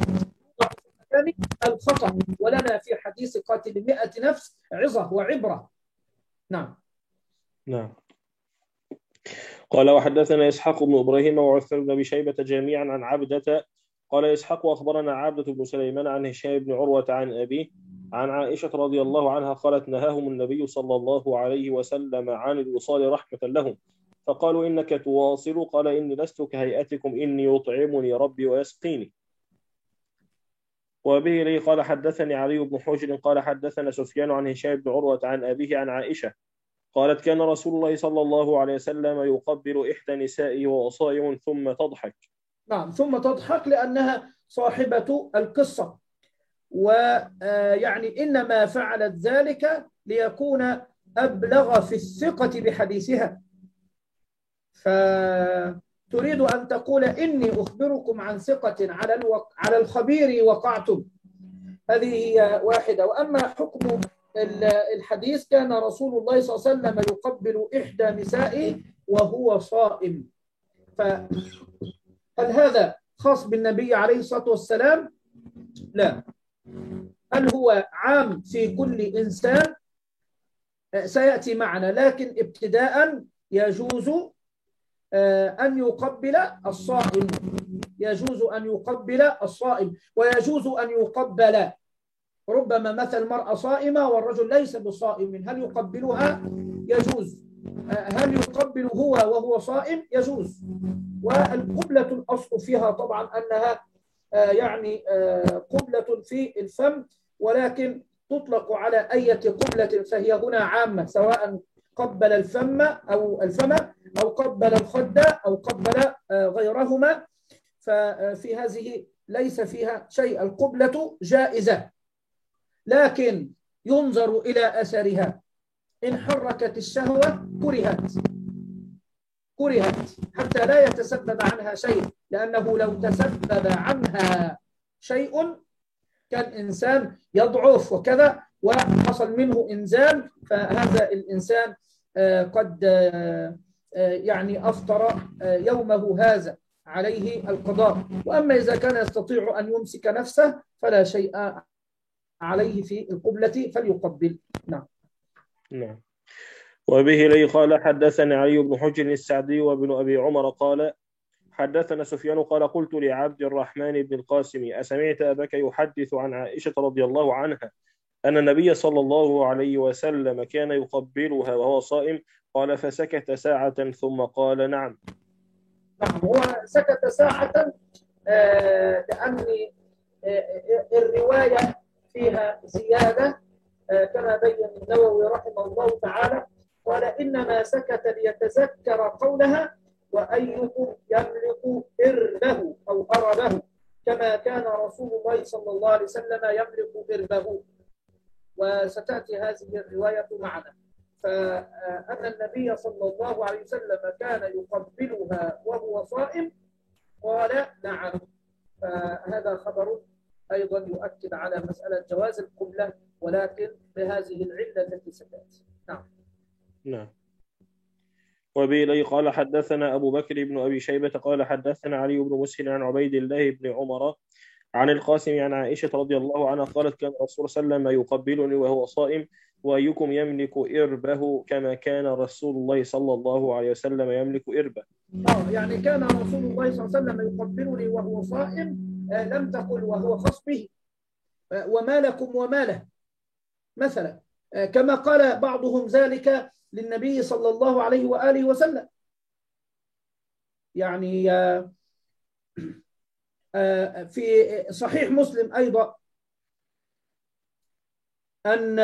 الخطأ، ولنا في حديث قاتل 100 نفس عظة وعبرة. نعم. قال وحدثنا إسحاق بن إبراهيم وعثمان بن أبي شيبة جميعا عن عبدة. قال إسحاق أخبرنا عبدة بن سليمان عن هشام بن عروة عن أبيه عن عائشة رضي الله عنها قالت نهاهم النبي صلى الله عليه وسلم عن الوصال رحمة لهم، فقالوا إنك تواصل، قال إني لست كهيئتكم، إني يطعمني ربي ويسقيني. وبه لي قال حدثني علي بن حجر قال حدثنا سفيان عن هشام بن عروة عن أبيه عن عائشة قالت كان رسول الله صلى الله عليه وسلم يقبل إحدى نسائه وهو صائم ثم تضحك. نعم، ثم تضحك لأنها صاحبة القصة، ويعني إنما فعلت ذلك ليكون أبلغ في الثقة بحديثها، فتريد أن تقول إني أخبركم عن ثقة على الخبير وقعتم. هذه هي واحدة. وأما حكم الحديث كان رسول الله صلى الله عليه وسلم يقبل إحدى نسائه وهو صائم، فهل هذا خاص بالنبي عليه الصلاة والسلام؟ لا. هل هو عام في كل إنسان؟ سيأتي معنا، لكن ابتداء يجوز أن يقبل الصائم، يجوز أن يقبل الصائم، ويجوز أن يقبل. ربما مثل مرأة صائمة والرجل ليس بصائم، هل يقبلها؟ يجوز. هل يقبل هو وهو صائم؟ يجوز. والقبلة الأصل فيها طبعا أنها يعني قبلة في الفم، ولكن تطلق على أي قبلة، فهي هنا عامة، سواء قبل الفم أو قبل الخد أو قبل غيرهما، ففي هذه ليس فيها شيء. القبلة جائزة، لكن ينظر إلى أثرها. إن حركت الشهوة كرهت حتى لا يتسبب عنها شيء، لأنه لو تسبب عنها شيء كان إنسان يضعف وكذا وحصل منه إنزال، فهذا الإنسان قد يعني أفطر يومه هذا، عليه القضاء. وأما إذا كان يستطيع أن يمسك نفسه فلا شيء عليه في القبلة فليقبل. نعم. وبه لي قال حدثنا علي بن حجر السعدي وابن أبي عمر قال حدثنا سفيان قال قلت لعبد الرحمن بن القاسم أسمعت أباك يحدث عن عائشة رضي الله عنها أن النبي صلى الله عليه وسلم كان يقبلها وهو صائم؟ قال فسكت ساعة ثم قال نعم. هو سكت ساعة لأن الرواية فيها زيادة كما بين النووي رحمه الله تعالى، قال إنما سكت ليتذكر قولها وأيكم يملك إربه أو أربه كما كان رسول الله صلى الله عليه وسلم يملك إربه. وستأتي هذه الرواية معنا. فأن النبي صلى الله عليه وسلم كان يقبلها وهو صائم قال نعم. فهذا خبر أيضا يؤكد على مسألة جواز القبلة، ولكن بهذه العلة التي ستأتي. نعم. نعم. وبه قال حدثنا أبو بكر بن أبي شيبة قال حدثنا علي بن مسهر عن عبيد الله بن عمر عن القاسم عن عائشة رضي الله عنها قالت كان الرسول صلى الله عليه وسلم يقبلني وهو صائم وأيكم يملك إربه كما كان رسول الله صلى الله عليه وسلم يملك إربه. يعني كان رسول الله صلى الله عليه وسلم يقبلني وهو صائم، لم تقل وهو خاص به. وما لكم وما له مثلا، كما قال بعضهم ذلك للنبي صلى الله عليه وآله وسلم. يعني في صحيح مسلم أيضا أن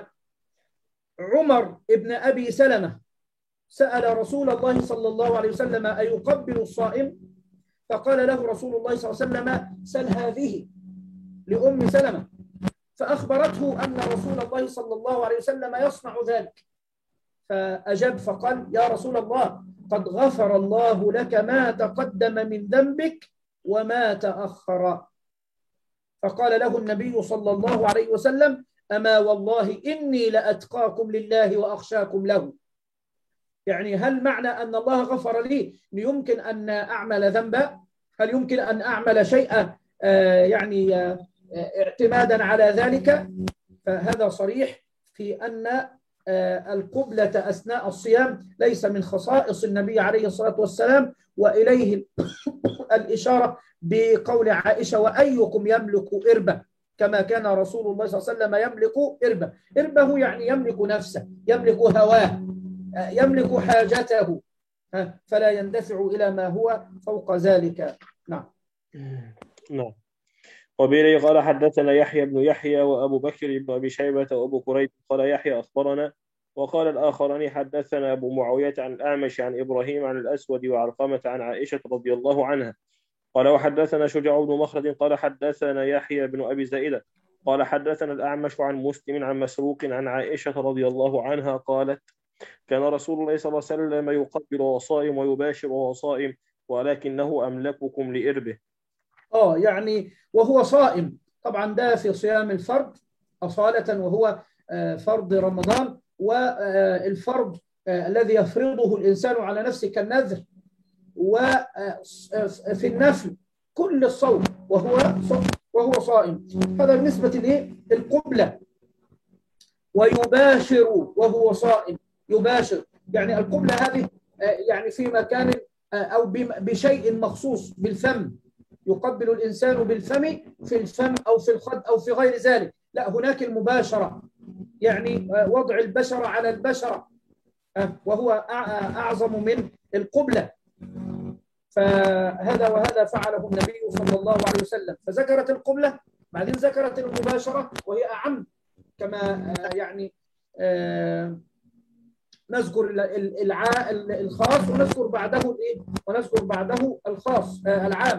عمر ابن أبي سلمة سأل رسول الله صلى الله عليه وسلم أيقبل الصائم؟ فقال له رسول الله صلى الله عليه وسلم سل هذه لأم سلمة، فأخبرته أن رسول الله صلى الله عليه وسلم يصنع ذلك، فأجاب فقال يا رسول الله قد غفر الله لك ما تقدم من ذنبك وما تأخر. فقال له النبي صلى الله عليه وسلم أما والله إني لأتقاكم لله وأخشاكم له. يعني هل معنى أن الله غفر لي يمكن أن أعمل ذنبا؟ هل يمكن أن أعمل شيئا يعني اعتمادا على ذلك؟ فهذا صريح في أن القبلة أثناء الصيام ليس من خصائص النبي عليه الصلاة والسلام، وإليه الإشارة بقول عائشة وأيكم يملك إربة كما كان رسول الله صلى الله عليه وسلم يملك إربة. إربه يعني يملك نفسه، يملك هواه، يملك حاجته، فلا يندفع إلى ما هو فوق ذلك. نعم. نعم. وبه قال حدثنا يحيى بن يحيى وأبو بكر بن أبي شيبة وأبو كريب قال يحيى أخبرنا، وقال الآخران حدثنا أبو معاوية عن الأعمش عن إبراهيم عن الأسود وعلقمة عن عائشة رضي الله عنها قال وحدثنا شجاع بن مخلد قال حدثنا يحيى بن أبي زائدة قال حدثنا الأعمش عن مسلم عن مسروق عن عائشة رضي الله عنها قالت كان رسول الله صلى الله عليه وسلم يقبل وهو صائم ويباشر وهو صائم ولكنه أملككم لإربه. يعني وهو صائم، طبعا ده في صيام الفرض أصالة وهو فرض رمضان، والفرض الذي يفرضه الإنسان على نفسه كالنذر، وفي النفل كل الصوم وهو صائم. هذا بالنسبة للقبلة. ويباشر وهو صائم، يباشر يعني القبلة هذه يعني في مكان أو بشيء مخصوص بالفم، يقبل الإنسان بالفم في الفم أو في الخد أو في غير ذلك. لا، هناك المباشرة يعني وضع البشرة على البشرة، وهو أعظم من القبلة. وهذا فعله النبي صلى الله عليه وسلم، فذكرت القبلة بعدين ذكرت المباشرة وهي أعم، كما يعني نذكر الخاص ونذكر بعده الخاص العام.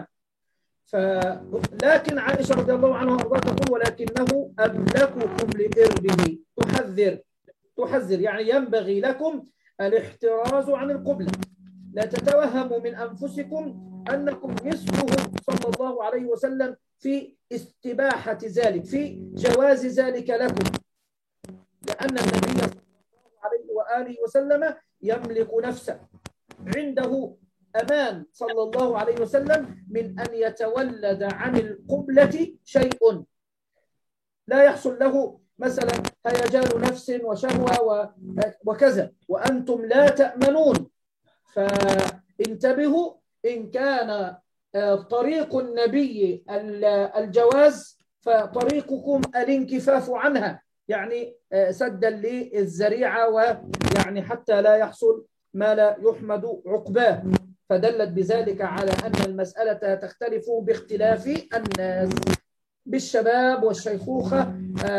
لكن عائشة رضي الله عنها وارضاها تقول ولكنه أملككم لإربه، تحذر يعني ينبغي لكم الاحتراز عن القبلة، لا تتوهموا من أنفسكم أنكم مثله صلى الله عليه وسلم في استباحة ذلك، في جواز ذلك لكم، لأن النبي صلى الله عليه وآله وسلم يملك نفسه، عنده أمان صلى الله عليه وسلم من أن يتولد عن القبلة شيء، لا يحصل له مثلا هيجان نفس وشهوة وكذا، وأنتم لا تأمنون. فانتبهوا، إن كان طريق النبي الجواز فطريقكم الانكفاف عنها، يعني سدا للذريعة، ويعني حتى لا يحصل ما لا يحمد عقباه. فدلت بذلك على أن المسألة تختلف باختلاف الناس. بالشباب والشيخوخة،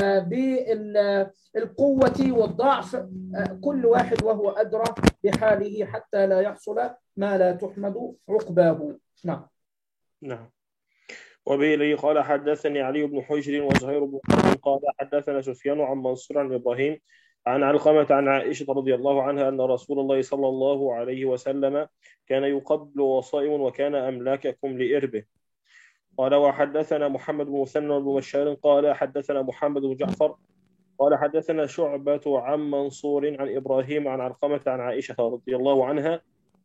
بالقوة والضعف، كل واحد وهو أدرى بحاله حتى لا يحصل ما لا تحمد عقباه. نعم. نعم. وبه قال حدثني علي بن حجر وزهير بن حرب قال حدثنا سفيان عن منصور عن إبراهيم عن علقمة عن عائشة رضي الله عنها أن رسول الله صلى الله عليه وسلم كان يقبل وصائم وكان أملاككم لإربه. قال وحدثنا محمد بن مثنى بن بشار قال حدثنا محمد بن جعفر قال حدثنا شعبة عن منصور عن إبراهيم عن علقمة عن عائشة رضي الله عنها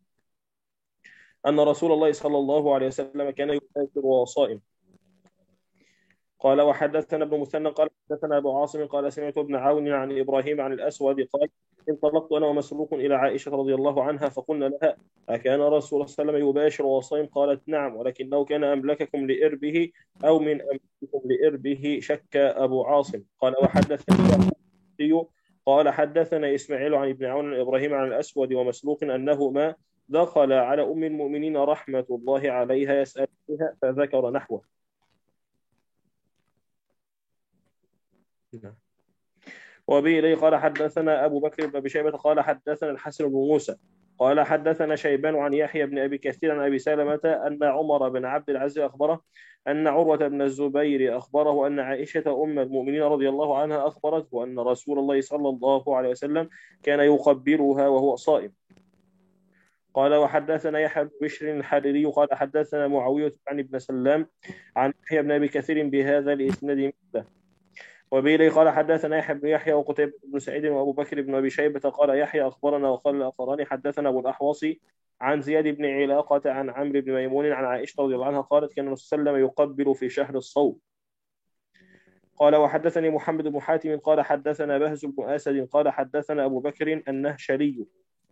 أن رسول الله صلى الله عليه وسلم كان يباشر وصائم. قال وحدثنا ابن مثنى قال حدثنا أبو عاصم قال سمعت ابن عون عن إبراهيم عن الأسود قال انطلقت أنا ومسروق إلى عائشة رضي الله عنها فقلنا لها أكان رسول الله صلى الله عليه وسلم يباشر وصائم؟ قالت نعم ولكنه كان أملككم لإربه أو من أملككم لإربه، شك أبو عاصم. قال وحدثني قال حدثنا إسماعيل عن ابن عون عن إبراهيم عن الأسود ومسروق أنهما دخل على أم المؤمنين رحمة الله عليها يسألها فذكر نحوه. وبه إليه قال حدثنا أبو بكر بن أبي شيبة قال حدثنا الحسن بن موسى قال حدثنا شيبان عن يحيى بن أبي كثير عن أبي سلمة أن عمر بن عبد العزيز أخبره أن عروة بن الزبير أخبره أن عائشة أم المؤمنين رضي الله عنها أخبرته أن رسول الله صلى الله عليه وسلم كان يقبلها وهو صائم. قال وحدثنا يحيى بن بشر الحريري قال حدثنا معاوية عن ابن سلام عن يحيى بن أبي كثير بهذا الإسناد مثله. وبه قال حدثنا يحيى بن يحيى وقتيبة بن سعيد وأبو بكر بن أبي شيبة قال يحيى أخبرنا وقال الآخران حدثنا أبو الأحوص عن زياد بن علاقة عن عمرو بن ميمون عن عائشة رضي الله عنها قالت كان الرسول صلى الله عليه وسلم يقبل في شهر الصوم. قال وحدثني محمد بن حاتم قال حدثنا بهز بن أسد قال حدثنا أبو بكر النهشلي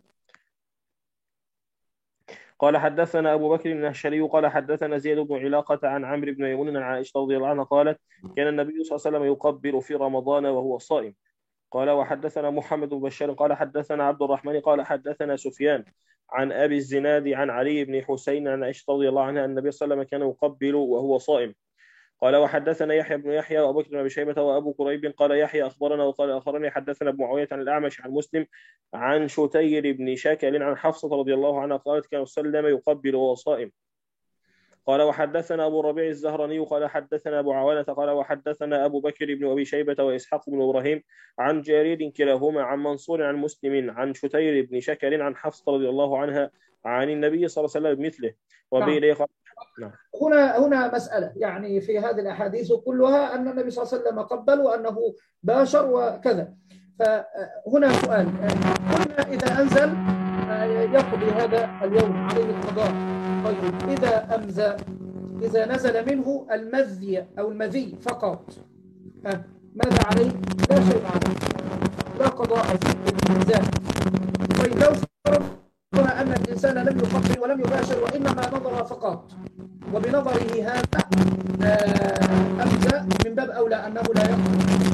قال حدثنا أبو بكر النهشلي قال حدثنا زياد بن علاقة عن عمرو بن ميمون عن عائشة رضي الله عنها قالت كان النبي صلى الله عليه وسلم يقبل في رمضان وهو صائم. قال وحدثنا محمد بن بشار قال حدثنا عبد الرحمن قال حدثنا سفيان عن أبي الزناد عن علي بن حسين عن عائشة رضي الله عنها أن النبي صلى الله عليه وسلم كان يقبل وهو صائم. قال وحدثنا يحيى بن يحيى وأبو بكر بن أبي شيبة وأبو كريب قال يحيى أخبرنا وقال آخرين حدثنا ابن معاوية عن الأعمش عن مسلم عن شتير بن شاكل عن حفصة رضي الله عنها قالت كان صلى الله عليه وسلم يقبل وهو صائم. قال وحدثنا أبو الربيع الزهراني قال حدثنا أبو عوانة قال وحدثنا أبو بكر بن أبي شيبة وإسحاق بن إبراهيم عن جرير كلاهما عن منصور عن مسلم عن شتير بن شكل عن حفصة رضي الله عنها عن النبي صلى الله عليه وسلم مثله. وبه نعم. هنا مسألة، يعني في هذه الأحاديث كلها أن النبي صلى الله عليه وسلم قبل وأنه باشر وكذا. فهنا سؤال، قلنا إذا أنزل يقضي هذا اليوم عليه القضاء. طيب إذا أمزى، إذا نزل منه المذي أو المذي فقط، ماذا عليه؟ لا شيء عليه، لا قضاء في الإنزال. طيب لو فرضنا أن الإنسان لم يقبل ولم يباشر وإنما نظر فقط، وبنظره هذا أمزى، من باب أولى أنه لا يقضي.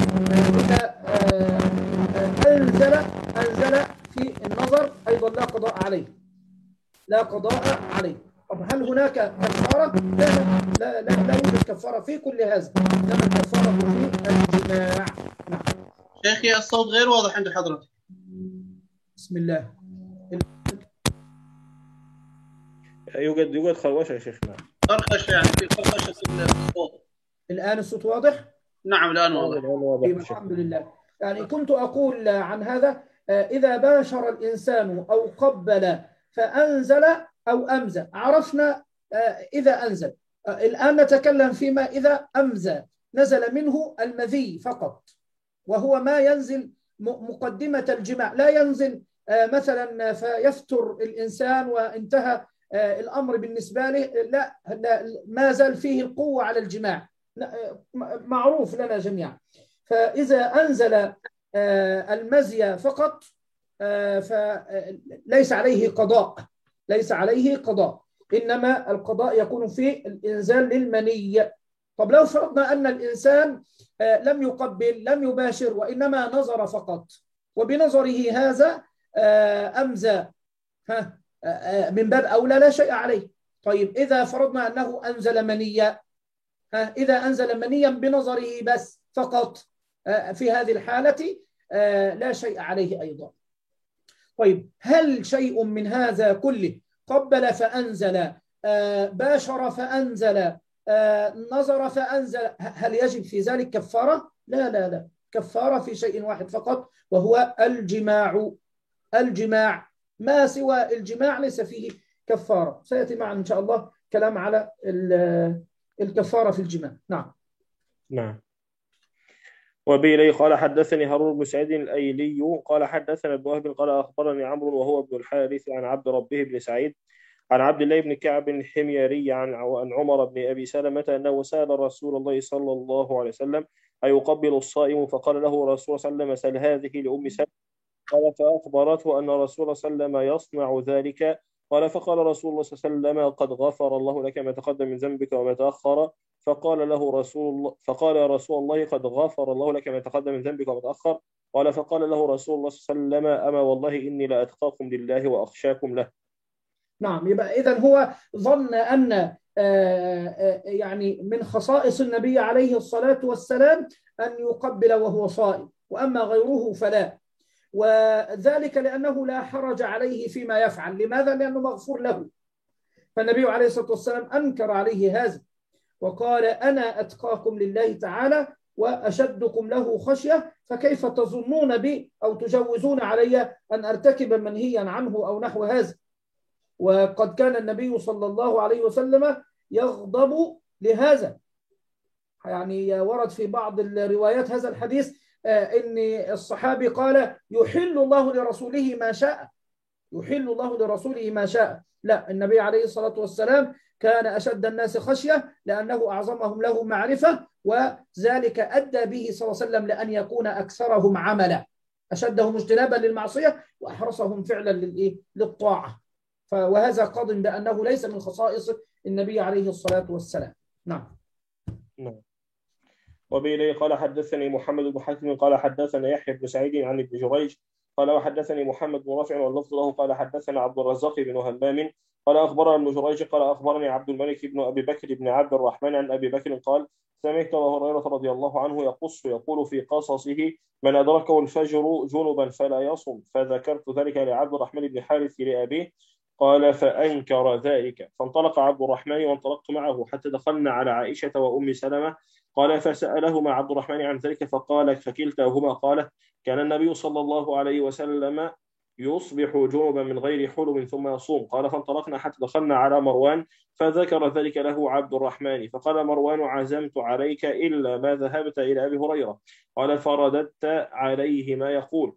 إذا أنزل في النظر أيضا لا قضاء عليه، لا قضاء عليه. طب هل هناك كفارة؟ لا يوجد كفارة في كل هذا، إنما الكفارة في الجماع. نعم. شيخي الصوت غير واضح عند حضرتك. بسم الله. يوجد خروشه يا شيخنا. خرخشه، يعني في خرخشه الصوت. الآن الصوت واضح؟ نعم الآن واضح. الحمد لله. يعني كنت أقول عن هذا إذا باشر الإنسان أو قبل فأنزل أو أمزى، عرفنا إذا أنزل. الآن نتكلم فيما إذا أمزى، نزل منه المذي فقط، وهو ما ينزل مقدمة الجماع، لا ينزل مثلا فيفتر الإنسان وانتهى الأمر بالنسبة له، لا ما زال فيه القوة على الجماع، معروف لنا جميعا. فإذا أنزل المزي فقط فليس عليه قضاء، ليس عليه قضاء، إنما القضاء يكون في الإنزال للمني. طب لو فرضنا أن الإنسان لم يقبل لم يباشر وإنما نظر فقط، وبنظره هذا أمزى، من باب أولى لا شيء عليه. طيب إذا فرضنا أنه أنزل منيا إذا أنزل منيا بنظره بس فقط، في هذه الحالة لا شيء عليه أيضا. طيب، هل شيء من هذا كله، قبل فأنزل، باشر فأنزل، نظر فأنزل، هل يجب في ذلك كفارة؟ لا لا لا، كفارة في شيء واحد فقط، وهو الجماع. الجماع، ما سوى الجماع ليس فيه كفارة. سيأتي معنا إن شاء الله كلام على الكفارة في الجماع. نعم. نعم. وبه قال حدثني هارون بن سعيد الأيلي قال حدثنا ابن وهب قال أخبرني عمرو وهو ابن الحارث عن عبد ربه بن سعيد عن عبد الله بن كعب الحميري عن عمر بن أبي سلمة أنه سأل رسول الله صلى الله عليه وسلم أيقبل الصائم؟ فقال له رسول صلى الله عليه وسلم سل هذه لأم سلمة. قال فأخبرته أن رسول صلى الله عليه وسلم يصنع ذلك. قال فقال رسول الله صلى الله عليه وسلم قد غفر الله لك ما تقدم من ذنبك وما تأخر. فقال يا رسول الله قد غفر الله لك ما تقدم من ذنبك وما تأخر. قال فقال له رسول الله صلى الله عليه وسلم أما والله إني لأتقاكم لله وأخشاكم له. نعم. يبقى إذن هو ظن أن يعني من خصائص النبي عليه الصلاة والسلام أن يقبل وهو صائم، وأما غيره فلا، وذلك لأنه لا حرج عليه فيما يفعل. لماذا؟ لأنه مغفور له. فالنبي عليه الصلاة والسلام أنكر عليه هذا وقال أنا أتقاكم لله تعالى وأشدكم له خشية، فكيف تظنون بي أو تجوزون علي أن أرتكب منهيا عنه أو نحو هذا. وقد كان النبي صلى الله عليه وسلم يغضب لهذا. يعني ورد في بعض الروايات هذا الحديث إن الصحابي قال يحل الله لرسوله ما شاء، يحل الله لرسوله ما شاء. لا، النبي عليه الصلاة والسلام كان أشد الناس خشية لأنه أعظمهم له معرفة، وذلك أدى به صلى الله عليه وسلم لأن يكون أكثرهم عملا، أشدهم اجتنابا للمعصية وأحرصهم فعلا للطاعة. وهذا قاض بأنه ليس من خصائص النبي عليه الصلاة والسلام. نعم. نعم. وبه قال حدثني محمد بن حاتم قال حدثنا يحيى بن سعيد عن ابن جريج قال وحدثني محمد بن رافع واللفظ له قال حدثنا عبد الرزاق بن همام قال أخبرنا ابن جريج قال أخبرني عبد الملك بن أبي بكر بن عبد الرحمن عن أبي بكر قال سمعت أبا هريرة رضي الله عنه يقول في قصصه من أدركه الفجر جنبا فلا يصم، فذكرت ذلك لعبد الرحمن بن حارث لأبيه قال فأنكر ذلك، فانطلق عبد الرحمن وانطلقت معه حتى دخلنا على عائشة وأم سلمة. قال فسألهما عبد الرحمن عن ذلك فقال فكلتاهما قال كان النبي صلى الله عليه وسلم يصبح جنبا من غير حلم ثم يصوم. قال فانطلقنا حتى دخلنا على مروان فذكر ذلك له عبد الرحمن فقال مروان عزمت عليك إلا ما ذهبت إلى أبي هريرة. قال فرددت عليه ما يقول.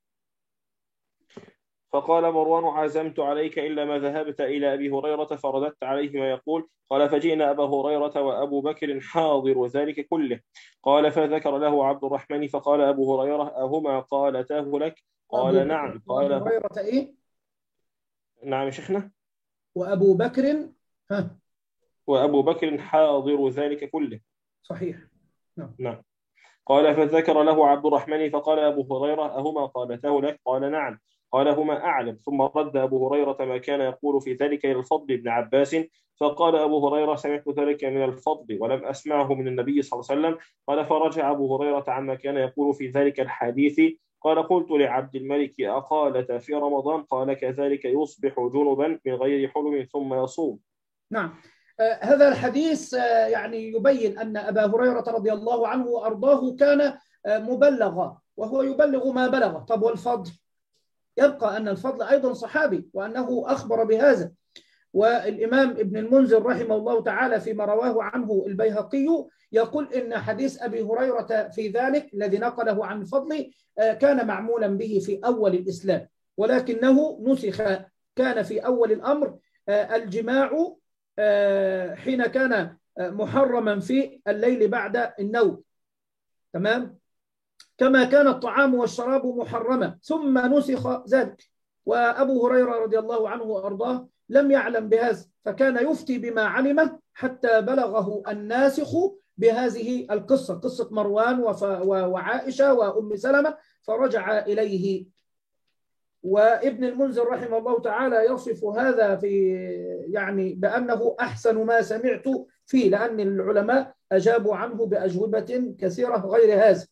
فقال مروان عزمت عليك إلا ما ذهبت إلى أبي هريرة فرددت عليه ما يقول. قال فجئنا أبا هريرة وأبو بكر حاضر ذلك كله. قال فذكر له عبد الرحمن فقال أبو هريرة أهما قالتاه لك؟ قال نعم. قال أبو هريرة إيه؟ نعم شيخنا. وأبو بكر وأبو بكر حاضر ذلك كله. صحيح. نعم. قال فذكر له عبد الرحمن فقال أبو هريرة أهما قالتاه لك؟ قال نعم. قال هما أعلم. ثم رد أبو هريرة ما كان يقول في ذلك إلى الفضل بن عباس فقال أبو هريرة سمعت ذلك من الفضل ولم أسمعه من النبي صلى الله عليه وسلم. قال فرجع أبو هريرة عما كان يقول في ذلك الحديث. قال قلت لعبد الملك أقالت في رمضان؟ قال كذلك يصبح جنبا من غير حلم ثم يصوم. نعم. هذا الحديث يعني يبين أن أبا هريرة رضي الله عنه وأرضاه كان مبلغا وهو يبلغ ما بلغ. طب والفضل؟ يبقى أن الفضل أيضا صحابي وأنه أخبر بهذا. والإمام ابن المنذر رحمه الله تعالى فيما رواه عنه البيهقي يقول إن حديث أبي هريرة في ذلك الذي نقله عن الفضل كان معمولا به في أول الإسلام، ولكنه نسخ. كان في أول الأمر الجماع حين كان محرما في الليل بعد النوم، تمام، كما كان الطعام والشراب محرما، ثم نسخ ذلك. وأبو هريرة رضي الله عنه وأرضاه لم يعلم بهذا، فكان يفتي بما علمه حتى بلغه الناسخ بهذه القصة، قصة مروان وعائشة وأم سلمة، فرجع إليه. وابن المنذر رحمه الله تعالى يصف هذا في يعني بأنه أحسن ما سمعت فيه، لأن العلماء أجابوا عنه بأجوبة كثيرة غير هذا.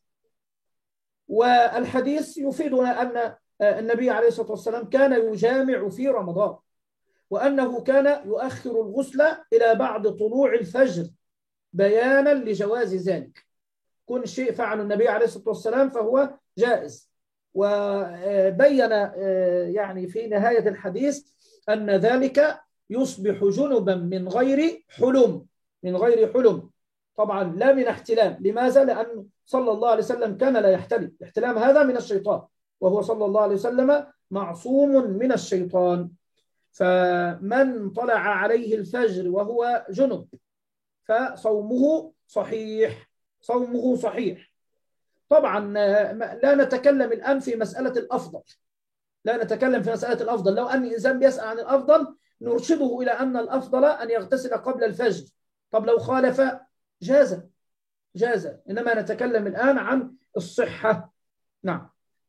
والحديث يفيدنا أن النبي عليه الصلاة والسلام كان يجامع في رمضان، وأنه كان يؤخر الغسل إلى بعد طلوع الفجر بيانا لجواز ذلك. كل شيء فعل النبي عليه الصلاة والسلام فهو جائز. وبين يعني في نهاية الحديث أن ذلك يصبح جنبا من غير حلم، من غير حلم، طبعا لا من احتلام. لماذا؟ لأن صلى الله عليه وسلم كان لا يحتلم، الاحتلام هذا من الشيطان، وهو صلى الله عليه وسلم معصوم من الشيطان. فمن طلع عليه الفجر وهو جنب فصومه صحيح، صومه صحيح. طبعا لا نتكلم الآن في مسألة الأفضل، لا نتكلم في مسألة الأفضل. لو أن إنسان بيسأل عن الأفضل نرشده إلى أن الأفضل أن يغتسل قبل الفجر. طب لو خالف جاز، إنما نتكلم الآن عن الصحة. نعم.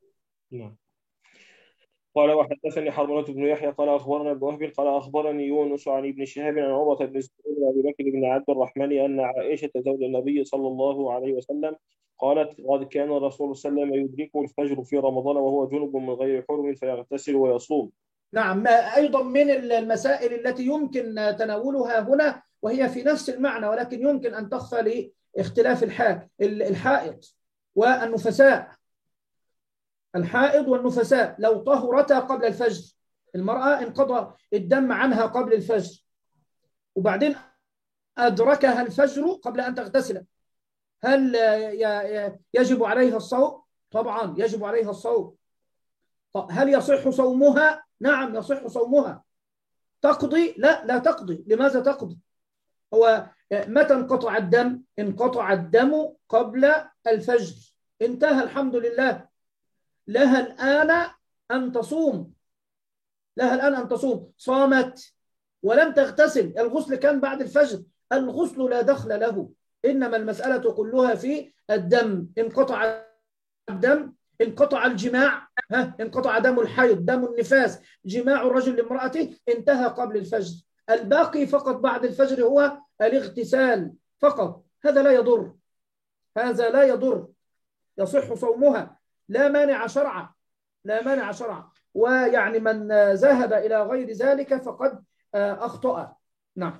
قال وحدثني حرملة بن يحيى قال أخبرنا ابن وهب قال أخبرني يونس عن ابن شهاب عن عروة بن الزبير وأبي بكر بن عبد الرحمن أن عائشة زوج النبي صلى الله عليه وسلم قالت قد كان الرسول صلى الله عليه وسلم يدركه الفجر في رمضان وهو جنب من غير حرم فيغتسل ويصوم. نعم، أيضا من المسائل التي يمكن تناولها هنا وهي في نفس المعنى، ولكن يمكن أن تخفى لاختلاف الحائض والنفساء. الحائض والنفساء لو طهرتا قبل الفجر، المرأة انقضى الدم عنها قبل الفجر وبعدين أدركها الفجر قبل أن تغتسل، هل يجب عليها الصوم؟ طبعا يجب عليها الصوم. هل يصح صومها؟ نعم يصح صومها. تقضي؟ لا تقضي. لماذا تقضي؟ هو متى انقطع الدم؟ انقطع الدم قبل الفجر، انتهى الحمد لله. لها الآن أن تصوم، لها الآن أن تصوم. صامت ولم تغتسل، الغسل كان بعد الفجر، الغسل لا دخل له، إنما المسألة كلها في الدم. انقطع الدم، انقطع الجماع، انقطع دم الحيض، دم النفاس، جماع الرجل لامرأته، انتهى قبل الفجر. الباقي فقط بعد الفجر هو الاغتسال فقط. هذا لا يضر، هذا لا يضر، يصح صومها، لا مانع شرعا، لا مانع شرعا. ويعني من ذهب إلى غير ذلك فقد أخطأ. نعم.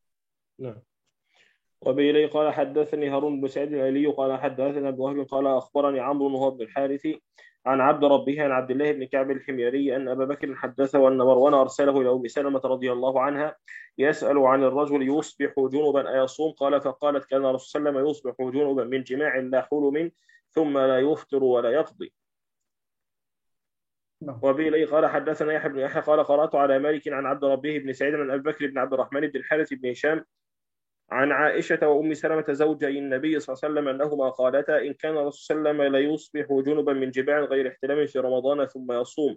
وبإليه قال حدثني هارون بن سعيد الأيلي قال حدثنا ابن وهب قال أخبرني عمرو وهو بن الحارث عن عبد ربه عن عبد الله بن كعب الحميري أن أبا بكر حدثه أن مروان أرسله إلى أم سلمة رضي الله عنها يسأل عن الرجل يصبح جنبا أيصوم؟ قال فقالت كان الرسول صلى الله عليه وسلم يصبح جنبا من جماع لا حلم ثم لا يفطر ولا يقضي. وبإليه قال حدثنا يحيى بن يحيى قال قرأت على مالك عن عبد ربه بن سعيد عن أبي بكر بن عبد الرحمن بن الحارث بن هشام عن عائشة وأم سلمة زوجي النبي صلى الله عليه وسلم أنهما قالتا إن كان الرسول صلى الله عليه وسلم لا يصبح جنبا من جماع غير احتلام في رمضان ثم يصوم.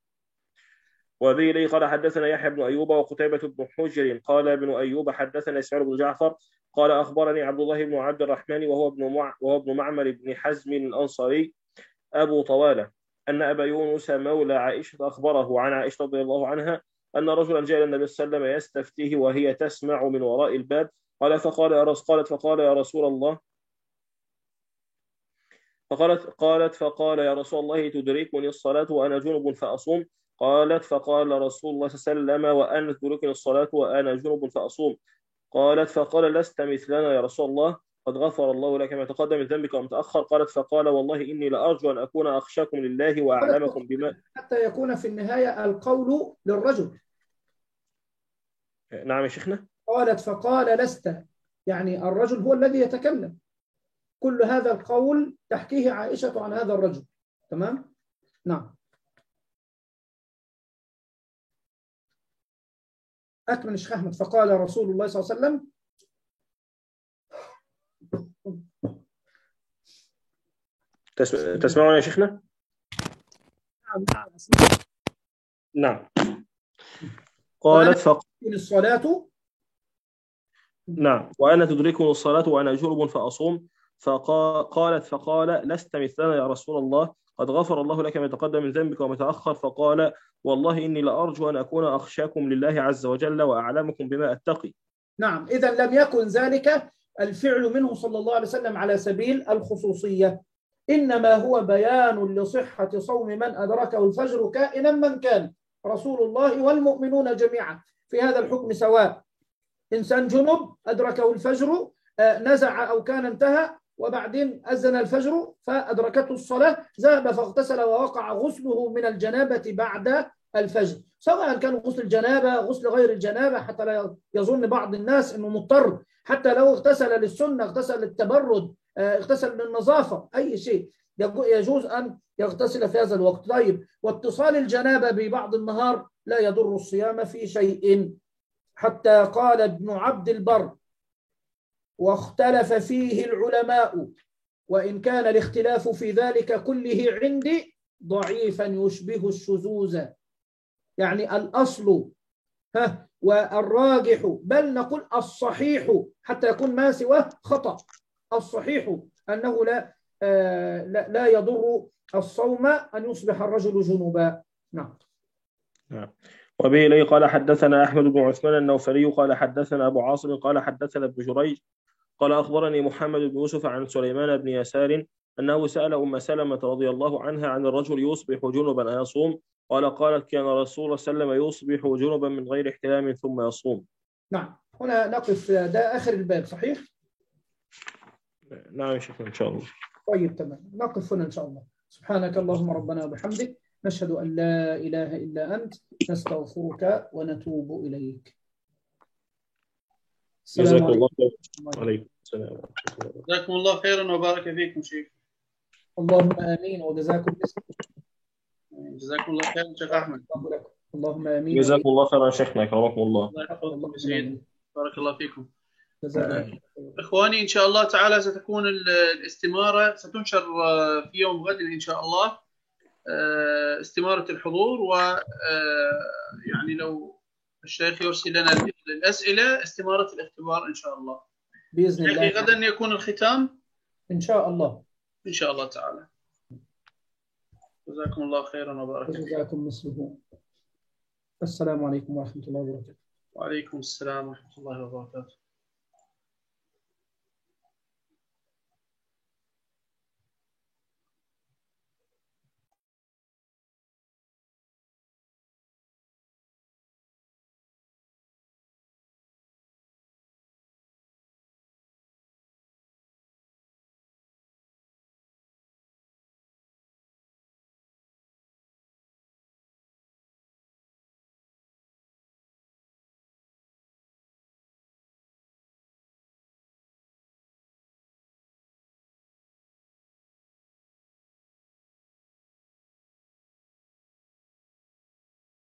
وبه قال حدثنا يحيى بن أيوب وقتيبة بن حجر قال ابن أيوب حدثنا إسماعيل بن جعفر قال أخبرني عبد الله بن عبد الرحمن وهو ابن معمر بن حزم الأنصاري أبو طوالة أن أبا يونس مولى عائشة أخبره عن عائشة رضي الله عنها أن رجلا جاء النبي صلى الله عليه وسلم يستفتيه وهي تسمع من وراء الباب قالت فقال يا رسول الله فقال يا رسول الله تدركني الصلاة وأنا جنب فأصوم؟ قالت فقال رسول الله صلى الله عليه وسلم وأن تدركني الصلاة وأنا جنب فأصوم؟ قالت فقال لست مثلنا يا رسول الله قد غفر الله لك ما تقدم من ذنبك وما تأخر. قالت فقال والله إني لأرجو أن أكون أخشاكم لله وأعلمكم بما حتى يكون في النهاية القول للرجل. نعم يا شيخنا. قالت فقال لست، يعني الرجل هو الذي يتكلم. كل هذا القول تحكيه عائشة عن هذا الرجل. تمام؟ نعم. أكمل الشيخ أحمد. فقال رسول الله صلى الله عليه وسلم تسمعون يا شيخنا؟ نعم. قالت الصلاة نعم وأنا تدركني الصلاة وأنا جنب فأصوم؟ فقال لست مثلنا يا رسول الله قد غفر الله لك ما تقدم من ذنبك وما تأخر. فقال والله إني لأرجو أن أكون أخشاكم لله عز وجل وأعلمكم بما أتقي. نعم، إذا لم يكن ذلك الفعل منه صلى الله عليه وسلم على سبيل الخصوصية، إنما هو بيان لصحة صوم من أدركه الفجر كائنا من كان، رسول الله والمؤمنون جميعا في هذا الحكم سواء. إنسان جنب أدركه الفجر، نزع أو كان انتهى، وبعدين أذن الفجر فأدركته الصلاة، ذهب فاغتسل ووقع غسله من الجنابة بعد الفجر، سواء كان غسل الجنابة غسل غير الجنابة، حتى لا يظن بعض الناس أنه مضطر، حتى لو اغتسل للسنة، اغتسل للتبرد، اغتسل للنظافة، أي شيء يجوز أن يغتسل في هذا الوقت. طيب، واتصال الجنابة ببعض النهار لا يضر الصيام في شيء، حتى قال ابن عبد البر: واختلف فيه العلماء، وإن كان الاختلاف في ذلك كله عندي ضعيفا يشبه الشذوذ. يعني الأصل والراجح، بل نقول الصحيح حتى يكون ما سواه خطأ، الصحيح أنه لا يضر الصوم أن يصبح الرجل جنوبا. نعم. وبه إليه قال حدثنا أحمد بن عثمان النوفلي قال حدثنا أبو عاصم قال حدثنا ابن جريج قال أخبرني محمد بن يوسف عن سليمان بن يسار أنه سأل أم سلمة رضي الله عنها عن الرجل يصبح جنبا أيصوم؟ قالت كان رسول الله صلى الله عليه وسلم يصبح جنبا من غير احتلام ثم يصوم. نعم، هنا نقف، ده آخر الباب صحيح؟ نعم يا شيخنا إن شاء الله. طيب تمام، نقف هنا إن شاء الله. سبحانك اللهم ربنا وبحمدك، نشهد أن لا إله إلا أنت، نستغفرك ونتوب إليك. جزاكم الله خير. عليكم السلام ورحمة الله. جزاكم الله خيرا وبارك فيكم شيخ. اللهم آمين وجزاكم جزاكم الله خيرا شيخ أحمد. اللهم آمين. جزاكم الله خيرا شيخنا، كرمكم الله. الله يحفظكم سيدي، بارك الله فيكم. إخواني إن شاء الله تعالى ستكون الاستمارة ستنشر في يوم غد إن شاء الله، استمارة الحضور، و يعني لو الشيخ يرسل لنا الأسئلة استمارة الاختبار إن شاء الله بإذن الله. غدا يكون الختام إن شاء الله، إن شاء الله تعالى. جزاكم الله خيرا وبارك فيكم. جزاكم مثله. السلام عليكم ورحمة الله وبركاته. وعليكم السلام ورحمة الله وبركاته.